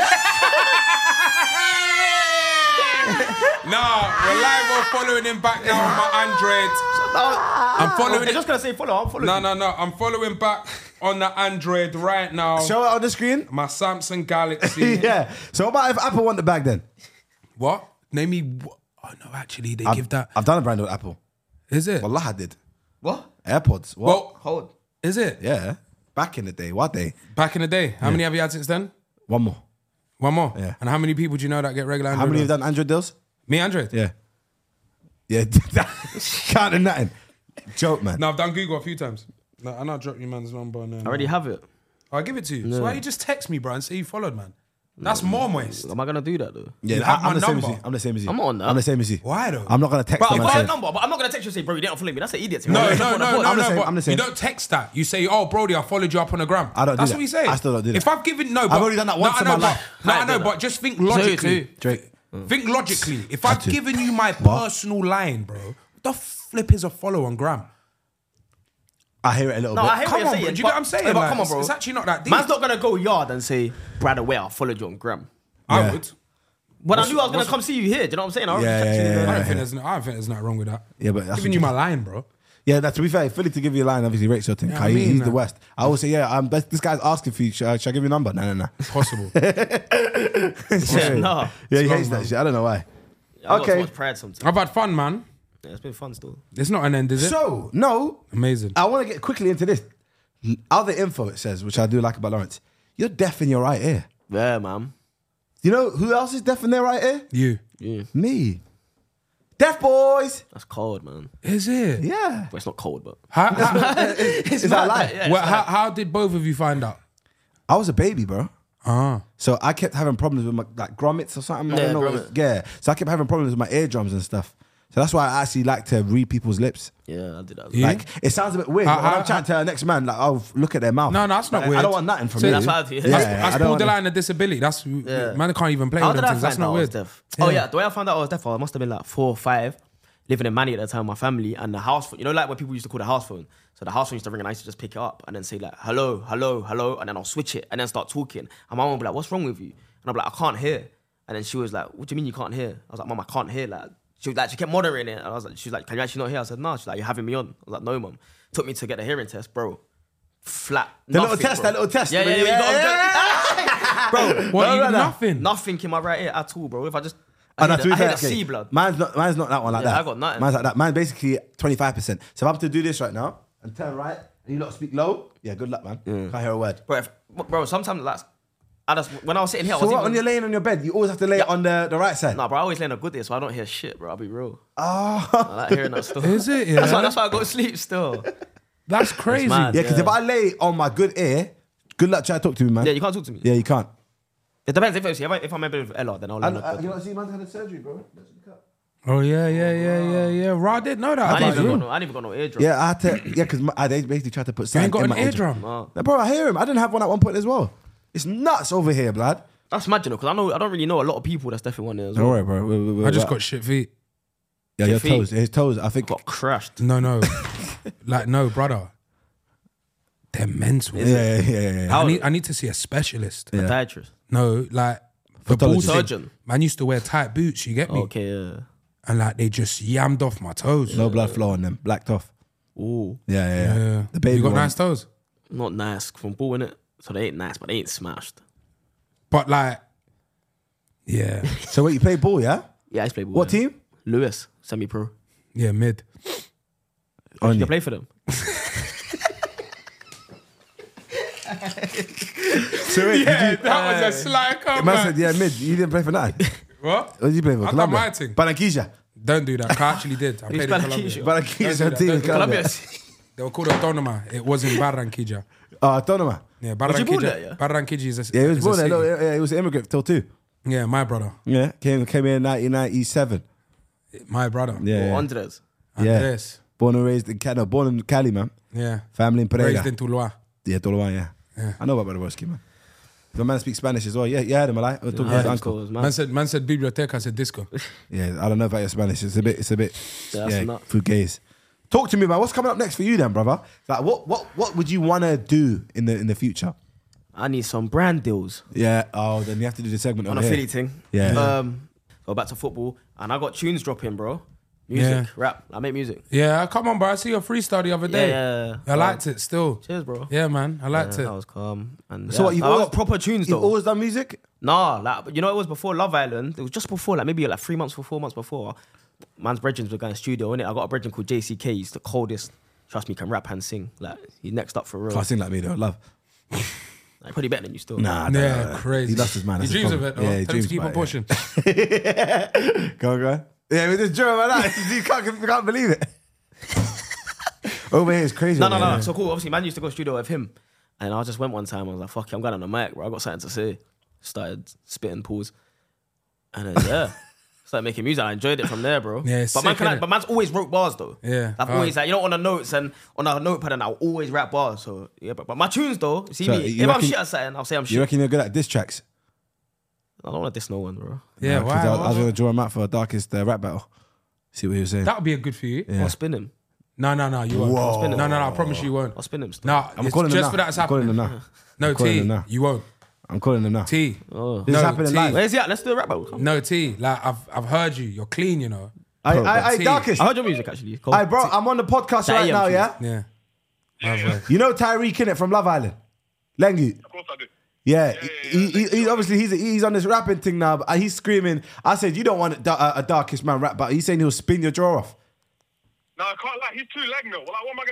Nah, we're live on following him back now on my Android. I'm following I'm it. just gonna say follow. I'm following. No. I'm following back on the Android right now. Show it on the screen. My Samsung Galaxy. Yeah. So what about if Apple want the bag then? What? Name me. Oh no, actually, they give that. I've done a brand with Apple. Is it? Wallah, I did. What? AirPods. What? Well, Hold. is it? Yeah. Back in the day. What day? Back in the day. How many have you had since then? One more. One more. Yeah. And how many people do you know that get regular How Android? many have ones? done Android deals? Me, Android. Yeah. Yeah. Counting nothing. Joke, man. No, I've done Google a few times. No, I know I dropped your man's number. And I already have it. I'll give it to you. So why you just text me, bro, and say you followed, man? That's more moist. Am I gonna do that though? Yeah, You have I'm my the same as number. you. I'm the same as you. I'm on that. I'm the same as you. Why though? I'm not gonna text Bro, them I've and got say, a number, but I'm not gonna text you and say, bro, you didn't follow me. That's an idiot. No, I'm the same, but I'm the same. you don't text that. You say, "Oh, Brody, I followed you up on the gram." I don't do That's that. what we say. I still don't do that. If I've given no, I've but, already done that once no, in I know, my life. but- No, I I know, do but that. just think logically. too. Drake. Think logically. If I've to. given you my personal line, bro, what the flip is a follow on gram? I hear it a little No, bit. I hear Come what you're on, saying. bro. Do you get what I'm saying? But Like, come on, bro. It's actually not that deep. Man's not gonna go yard and say, Brad, away, I followed you on gram. I Yeah. would. But I knew I was gonna come see you here. Do you know what I'm saying? I already Yeah, texted you. yeah, I yeah. don't think there's nothing wrong with that. Yeah, but that's Giving what you my line, bro. Yeah, to be fair, Philly to give you a line obviously rates your thing. Yeah, I mean He's that. the West. I always say, yeah, this guy's asking for you. Should I give you a number? No. Possible. Yeah, no. Yeah, he long, hates that man. shit. I don't know why. I got Okay. so much pride sometimes. I've had fun, man. Yeah, it's been fun still. It's not an end, is it? So, no, Amazing. I want to get quickly into this. Other info it says, which I do like about Lawrence. You're deaf in your right ear. Yeah, man. You know who else is deaf in their right ear? You. Yeah. Me. Deaf boys. That's cold, man. Is it? Yeah. Well, it's not cold, but How, Is that a lie? Yeah, well, how did both of you find out? I was a baby, bro. Ah. So I kept having problems with my like grommets or something. I Yeah, don't know what it was. grommet. Yeah. So I kept having problems with my eardrums and stuff. So that's why I actually like to read people's lips. yeah, I did that. Yeah. Like it sounds a bit weird. How- but when how- I'm chatting to a next man, like I'll look at their mouth. No, that's not Like, weird. I don't want nothing from So you. that's what I do. Yeah, That's I don't want borderline a disability. That's man can't even play How with did them I things. That's find out not I was weird. deaf? Oh yeah, the way I found out I was deaf, I must have been like 4 or 5, living in Manny at the time with my family, and the house phone. You know, like when people used to call the house phone. So the house phone used to ring, and I used to just pick it up and then say like, "Hello, hello, hello," and then I'll switch it and then start talking. And my mom would be like, "What's wrong with you?" And I'm like, "I can't hear." And then she was like, "What do you mean you can't hear?" I was like, "Mom, I can't hear." Like she was like, she kept moderating it, and I was like, she was like, "Can you actually not hear?" I said, "No." She's like, "You're having me on." I was like, "No, mom." Took me to get a hearing test, bro. Flat. The little Nothing, test, bro. that little test. Yeah, yeah, yeah. Bro, What? no, You no, no. nothing. Nothing in my right ear at all, bro. If I just, And I to be hear fair, the okay, sea blood. Mine's not that one like Yeah, that. I got nothing. Mine's like that. Mine's basically 25%. So if I'm to do this right now and turn right You lot speak low? Yeah, good luck, man. Can't hear a word. Bro, sometimes like, when I was sitting here, I So was what, even, when you're laying on your bed, you always have to lay it on the right side? Nah, bro, I always lay on a good ear, so I don't hear shit, bro. I'll be real. Oh. I like hearing that stuff. Is it? Yeah. That's why I go to sleep still. That's crazy. mad. Yeah, because Yeah. if I lay it on my good ear, good luck trying to talk to me, man. Yeah, you can't talk to me. Yeah, you can't. It depends. If I'm maybe with Ella, then I'll learn a You good. not see man's had a surgery, bro? Oh yeah. Ra didn't know that. I about you. ain't even got no eardrum. Yeah, I had to. Yeah, because they basically tried to put You something ain't got in an my eardrum. Nah. No, bro, I hear him. I didn't have one at one point as well. It's nuts over here, blood. That's mad, you know, because I don't really know a lot of people that's definitely one there as Don't well. worry, bro. I just got shit feet. yeah, your feet. toes. His toes. I think. Got crashed. No. Like, no, brother. They're mental. Yeah. How- I need to see a specialist. Podiatrist. No, like the Photologist. ball thing. Surgeon. Man used to wear tight boots, you get me? Okay, yeah. And like they just yammed off my toes. No blood flow on them. Blacked off. Ooh. Yeah. The baby You got one. nice toes? Not nice from ball, innit? So they ain't nice, but they ain't smashed. But like, yeah. So wait, you play ball, yeah? Yeah, I used to play ball. What yeah. team? Lewis, semi-pro. Yeah, mid. Only. You play for them. So wait, that was a sly man comment. said, yeah, mid. You didn't play for nothing. What? What did you play for? I done Colombia. my thing. Barranquilla. Don't do that. I actually did. I played in Barranquilla? Colombia. Barranquilla's Don't your do team. that. in Colombia. Colombia. They were called Autónoma. It was in Barranquilla. Autónoma. Yeah, Was you born Barranquilla. there, yeah? Barranquilla is a Yeah, he was is a born there. city. No, yeah, he was an immigrant till 2. Yeah, my brother. Yeah, came here in 1997. My brother. Yeah, yeah. Andres. Andres. Born and raised in Canada. Born in Cali, man. Yeah. Family in Pereira. Raised in Tuluá. Yeah, Tuluá, yeah. I know about Brother man. The man speaks Spanish as well. Yeah, you heard him, like. Talking to his uncle. Man said biblioteca, I said disco. Yeah, I don't know about your Spanish. It's a bit, Yeah, that's nuts. fugazi. Talk to me, man. What's coming up next for you, then, brother? Like, what would you want to do in the future? I need some brand deals Yeah. Oh, then you have to do the segment on over a here. Philly thing. Yeah. Go back to football, and I got tunes dropping, bro. Music, Yeah. rap. I make music. Yeah, come on, bro. I see your freestyle the other day. Yeah. I liked it still. Cheers, bro. Yeah, man. I liked That it. was calm. And So what? You've I always got proper tunes You've though. always done music? Nah, like you know, it was before Love Island. It was just before, like maybe like 3 months or 4 months before. Man's brethren were going to studio, innit? I got a brethren called JCK. He's the coldest. Trust me, can rap and sing. Like he's next up for real. Can't sing like me though. Love. Like, probably better than you still. Nah. Yeah, crazy. He lost his man. He That's the dreams of it, problem. though. Yeah, he Tell him dreams to keep on about it, pushing. Go on. Yeah, with this drum like that, you can't believe it. Over here is crazy. No. over here. So cool. Obviously, man used to go to studio with him, and I just went one time. I was like, "Fuck it, I'm going on the mic, bro. I got something to say." Started spitting pause, and then started making music. I enjoyed it from there, bro. Yeah, it's but man, sick, innit? but man's always wrote bars though. Yeah, I've always like on the notes and on a notepad, and I'll always rap bars. So yeah, but my tunes though, see So me. you If I'm reckon- shit at something, I'll say I'm You shit. reckon you're good at diss tracks? I don't want to diss no one, bro. Yeah, Because I was why? going to draw him out for a darkest rap battle. See what he was saying. That would be a good for you. Yeah. I'll spin him. No, you won't. Whoa. No, I promise you won't. I'll spin him. Still. No, I'm it's calling him just now. for that it's I'm calling him happening. now. No, I'm calling T, him now. you won't. I'm calling him now. T, Oh. This is happening T. live. Where's he at? Let's do a rap battle. Come. no, T. Like, I've heard you. You're clean, you know. I T. darkest. I heard your music actually. Cool. Hey, bro, I'm on the podcast right AM now, too. yeah? Yeah. Bravo. You know Tyreek, innit, from Love Island? Lengu. Of course I do. Yeah, he obviously he's on this rapping thing now, but he's screaming. I said, you don't want a darkest man rap, but he's saying he'll spin your jaw off. No, I can't lie. He's too leg no. Well, like, what am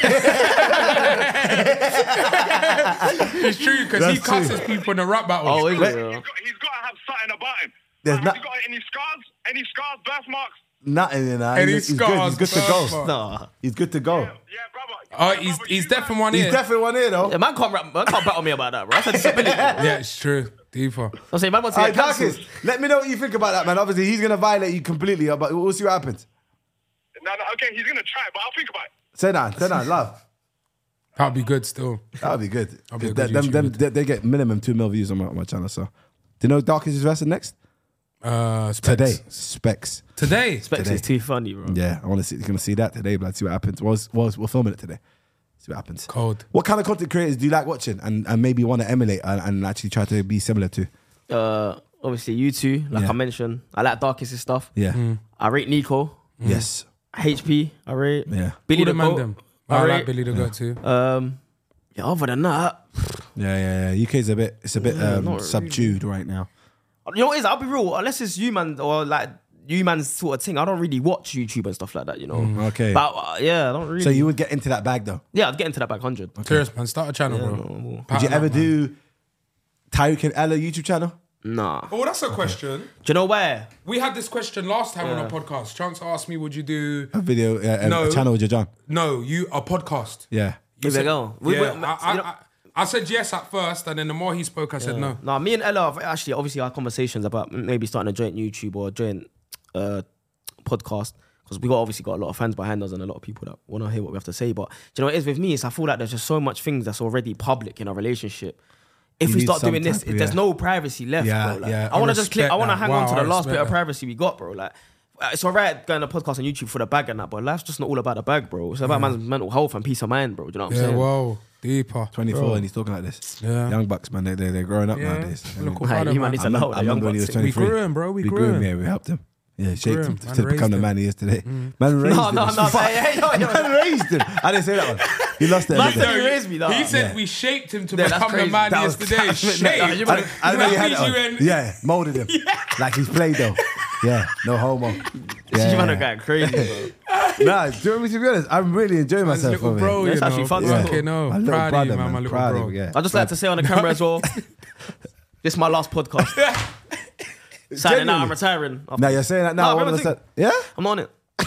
I going to say? It's true because he That's true. cusses people in the rap battles. Oh, is it? he's got to have something about him. There's Like, not- has he got any scars? Any scars, birthmarks? Nothing, you know. Any He's good. scars, He's good to go. bro. Nah. He's good to go. Yeah, brother. Oh, he's deaf in one He's ear. definitely one here though. Yeah, man can't rap. Man can't battle me about that, bro. That's a disability. Yeah, it's true. Deeper. I'm saying, man wants to Alright, get cancelled. Darkest, let me know what you think about that, man. Obviously, he's gonna violate you completely, but we'll see what happens. No, okay, he's going to try, but I'll think about it. Say that, love. That'd be good still. That'll be good. That'll be a 'Cause good them, YouTube they get minimum 2 million views on my channel. So, do you know Darkest is versing next Specs. today? Specs. Today. Specs is too funny, bro. Yeah, I want to see. You're gonna see that today, blood. See what happens. We're filming it today. See what happens. Cold. What kind of content creators do you like watching and maybe want to emulate and actually try to be similar to? Obviously, you two, like Yeah. I mentioned, I like Darkest stuff. Yeah. I rate Nico, Yes. HP, I rate. Yeah. Billy All the the man Goat, them. I I like rate. Billy the Goat too. Yeah, other than that, Yeah. UK's a bit not subdued right now. you know what it is? I'll be real. Unless it's you, man, or like you man's sort of thing. I don't really watch YouTube and stuff like that, you know. Okay. But yeah, I don't really. So you would get into that bag though? Yeah, I'd get into that back 100. Serious, man. Start a channel, bro. Would Pattern you ever up, man. do Tyreek and Ella YouTube channel? Nah. Oh, that's a question. Do you know where? We had this question last time on a podcast. Chance asked me, would you do... A video, No. a channel with your John? No, a podcast. Yeah. You Here we go. I said yes at first, and then the more he spoke, I said no. Nah, me and Ella have actually obviously had conversations about maybe starting a joint YouTube or a joint podcast, because we obviously got a lot of fans behind us and a lot of people that want to hear what we have to say. But do you know what it is with me? Is I feel like there's just so much things that's already public in our relationship. If You we need start some doing this, type of- there's no privacy left, Yeah, bro. Like, yeah. I want to I just click. I respect want to that. hang Wow, on to I the last bit respect of that. privacy we got, bro. Like, it's alright going to podcast on YouTube for the bag and that, but life's just not all about the bag, bro. It's about man's mental health and peace of mind, bro. Do you know what I'm Yeah, saying? whoa. Deeper. 24 Bro. and he's talking like this. Yeah. Young bucks, man, they're growing up Yeah. nowadays. Look Hey, harder, you man man. need I to know remember, the I young remember when he was bucks. 23. We grew him, bro. We grew grew him. him. Yeah, we helped him. Yeah, shaped grew him him. to Man become raised the him. man he is today. Man raised him. No, hey, yo, Man raised him. I didn't say that one. He lost it. a Man little said bit. he raised me, though. He said Yeah. we shaped him to Yeah, that's become the crazy. man That he is was today. classic. Shaped. No, I didn't know you had it That on. means Yeah, molded him. Like he's Play-Doh. Yeah, no homo. You man are going crazy, bro. Nah, do you want me to be honest? I'm really enjoying Man's myself. little over bro, here. That's you actually know. fun Yeah. stuff. Okay, no. My little Proud of brother, you, man. My little proud bro. of him, yeah. I'd just like to say on the camera as well, this is my last podcast. Signing out, I'm retiring. Now you're saying that now. No, all of a everything- sudden, yeah. I'm on it.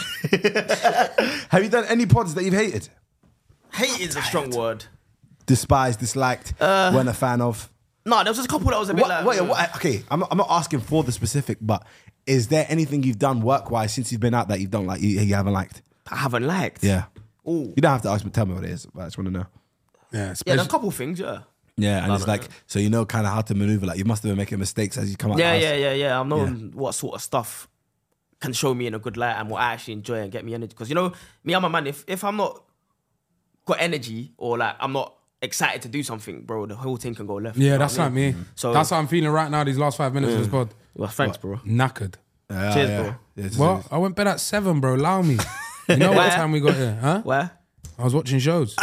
Have you done any pods that you've hated, Hate is a strong word. despised, disliked, weren't a fan of? No, there was just a couple that was a bit like... What? Okay, I'm not asking for the specific, but is there anything you've done work-wise since you've been out that you've done like you haven't liked? I haven't liked. Yeah. Ooh. You don't have to ask me. Tell me what it is. But I just want to know. Yeah, Yeah, especially. there's a couple things, yeah. Yeah, and No, it's no, like no. so you know kind of how to maneuver. Like you must have been making mistakes as you come out. Yeah, the house. yeah. I'm knowing what sort of stuff can show me in a good light and what I actually enjoy and get me energy. Because, you know, me, I'm a man, if I'm not got energy or like I'm not excited to do something, bro, the whole thing can go left. Yeah, You know that's what I like mean? me. So- That's how I'm feeling right now, these last 5 minutes of this pod. Well, thanks, bro. Knackered. Cheers, bro. Yeah, What? I went bed at 7, bro. Allow me. You know what Where? time we got here, huh? Where? I was watching shows.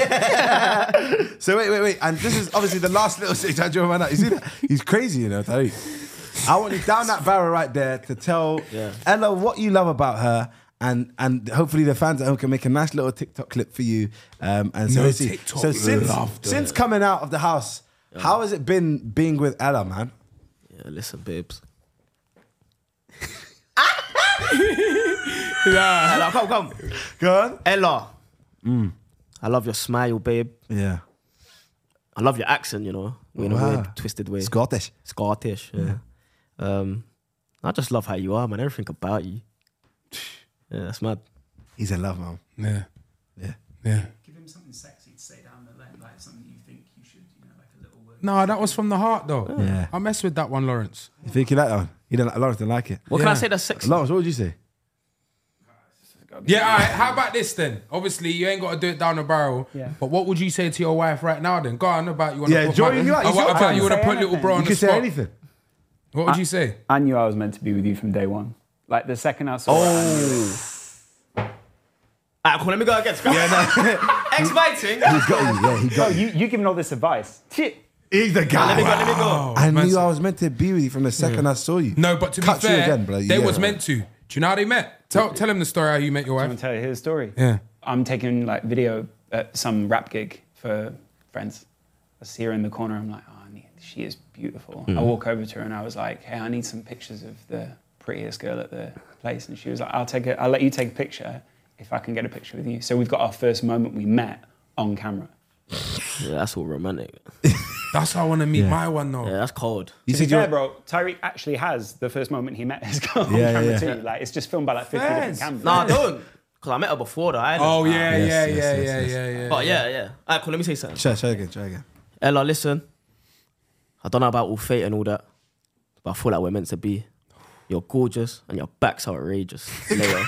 So wait, and this is obviously the last little stage I drew man out. You see that? He's crazy, you know. Tariq. I want you down that barrel right there to tell Ella what you love about her, and hopefully the fans at home can make a nice little TikTok clip for you. And so No let's see. TikTok, So loved it. since coming out of the house, how has it been being with Ella, man? Yeah, listen, babes. Yeah. Ella, come. Go on. Ella. I love your smile, babe. Yeah. I love your accent, you know, in a Wow. weird, twisted way. Scottish. Scottish, yeah. I just love how you are, man. Everything about you. Yeah, that's mad. He's in love, man. Yeah. Yeah. Yeah. Give him something sexy to say down the lane, like something you think you should, you know, like a little word. No, that was from the heart, though. Yeah. I mess with that one, Lawrence. You think you like that one? You don't. Lawrence didn't like it. What can I Yeah. say that's sexy? Lawrence, what would you say? Yeah, all right. How about this then? Obviously, you ain't got to do it down the barrel. Yeah. But what would you say to your wife right now then? Go on about you want to Yeah, put join you out. It's your about turn. you want to Say put little anything. bro on You the can say spot. anything. What would you say? I knew I was meant to be with you from day one. Like the second I saw Alright, cool, let me go again. X-biting. He's got you. Yeah, he got you. you giving all this advice. Shit. He's the guy. Let me go. I man. knew I was meant to be with you from the second I saw you. No, but to Cut be you fair, again, bro. they Yeah. was meant to. Do you know how they met? Tell him the story how you met your I'm gonna wife. tell you his story. Yeah. I'm taking like video at some rap gig for friends. I see her in the corner. I'm like, oh, she is beautiful. I walk over to her and I was like, hey, I need some pictures of the prettiest girl at the place. And she was like, I'll let you take a picture if I can get a picture with you. So we've got our first moment we met on camera. Yeah, that's all romantic. That's how I want to meet my one, though. Yeah, that's cold. You To be said fair, you're. bro, Tyreek actually has the first moment he met his girl on Yeah, camera yeah. too. Like it's just filmed by like 50 different Fairs. cameras. Nah, I don't. Because I met her before, though. I Oh, don't. yeah, Yes, yeah, yes, yeah, yes, yeah, yes. yeah, yeah. But yeah. Alright, cool, let me say something. Try again. Ella, listen. I don't know about all fate and all that, but I feel like we're meant to be. You're gorgeous and your back's outrageous. Later.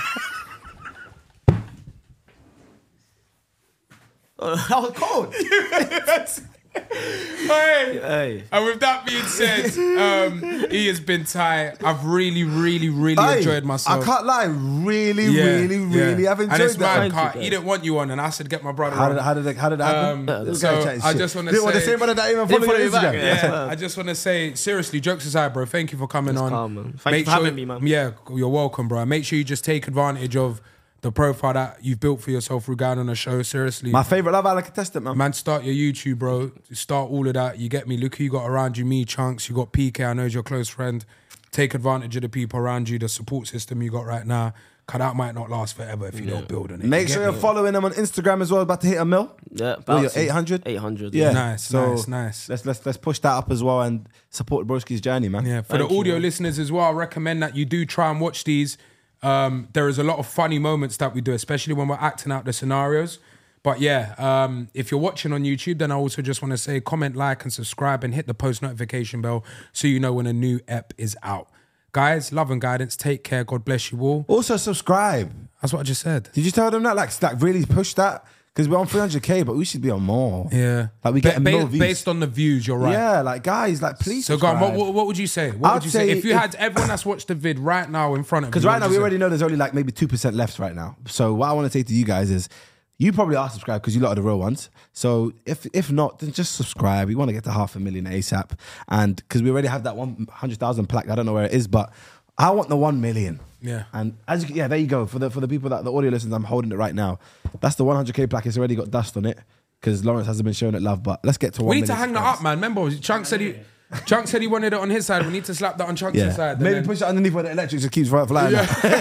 That was cold. Hey. And with that being said, he has been Ty. I've really enjoyed myself. I can't lie, really, I've enjoyed and it's that. mad, he didn't want you on, and I said, get my brother How on. did that happen? So I just want to say, the same brother that even follow you back. yeah, I just want to say, seriously, jokes aside, bro, thank you for coming on. Calm, man. Thank you for having me, man. Yeah, you're welcome, bro. Make sure you just take advantage of the profile that you've built for yourself through going on the show. Seriously, My favourite Love Island contestant, man. Start your YouTube, bro. Start all of that. You get me? Look who you got around you. Me, Chunks. You got PK. I know he's your close friend. Take advantage of the people around you, the support system you got right now. Cause that might not last forever if you don't build on it. Make sure you're following them on Instagram as well. About to hit 1 mil. Yeah, Well, about you're 800. 800. Yeah. Nice. Let's push that up as well and support Broski's journey, man. Yeah, for the audio listeners as well, I recommend that you do try and watch these. There is a lot of funny moments that we do, especially when we're acting out the scenarios. But yeah, if you're watching on YouTube, then I also just want to say comment, like, and subscribe, and hit the post notification bell so you know when a new ep is out. Guys, love and guidance. Take care. God bless you all. Also subscribe. That's what I just said. Did you tell them that? Like really push that? Because we're on 300k, but we should be on more. Yeah. Like we get more views. Based on the views, you're right. Yeah, like guys, like please So subscribe. go on, what would you say? What would you say? If you had everyone that's watched the vid right now in front of you. Because right now we already know there's only like maybe 2% left right now. So what I want to say to you guys is, you probably are subscribed because you lot are the real ones. So if not, then just subscribe. We want to get to 500,000 ASAP. And because we already have that 100,000 plaque, I don't know where it is, but I want the 1 million. Yeah. And there you go. For the people that the audio listeners, I'm holding it right now. That's the 100k plaque. It's already got dust on it because Lawrence hasn't been showing it love. But let's get to 1 We million. need to hang that up, man. Remember, Chunk said he wanted it on his side. We need to slap that on Chunk's side. Maybe push it underneath where the electric just keeps flying.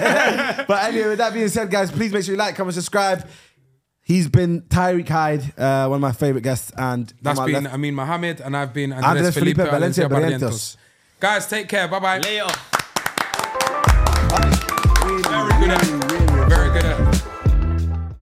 But anyway, with that being said, guys, please make sure you like, comment, subscribe. He's been Tyreek Hyde, one of my favourite guests. And that's been left, Amin Mohammed, and I've been Andres Felipe Valencia Barrientos. Guys, take care. Bye-bye. Later. Very good. Very good.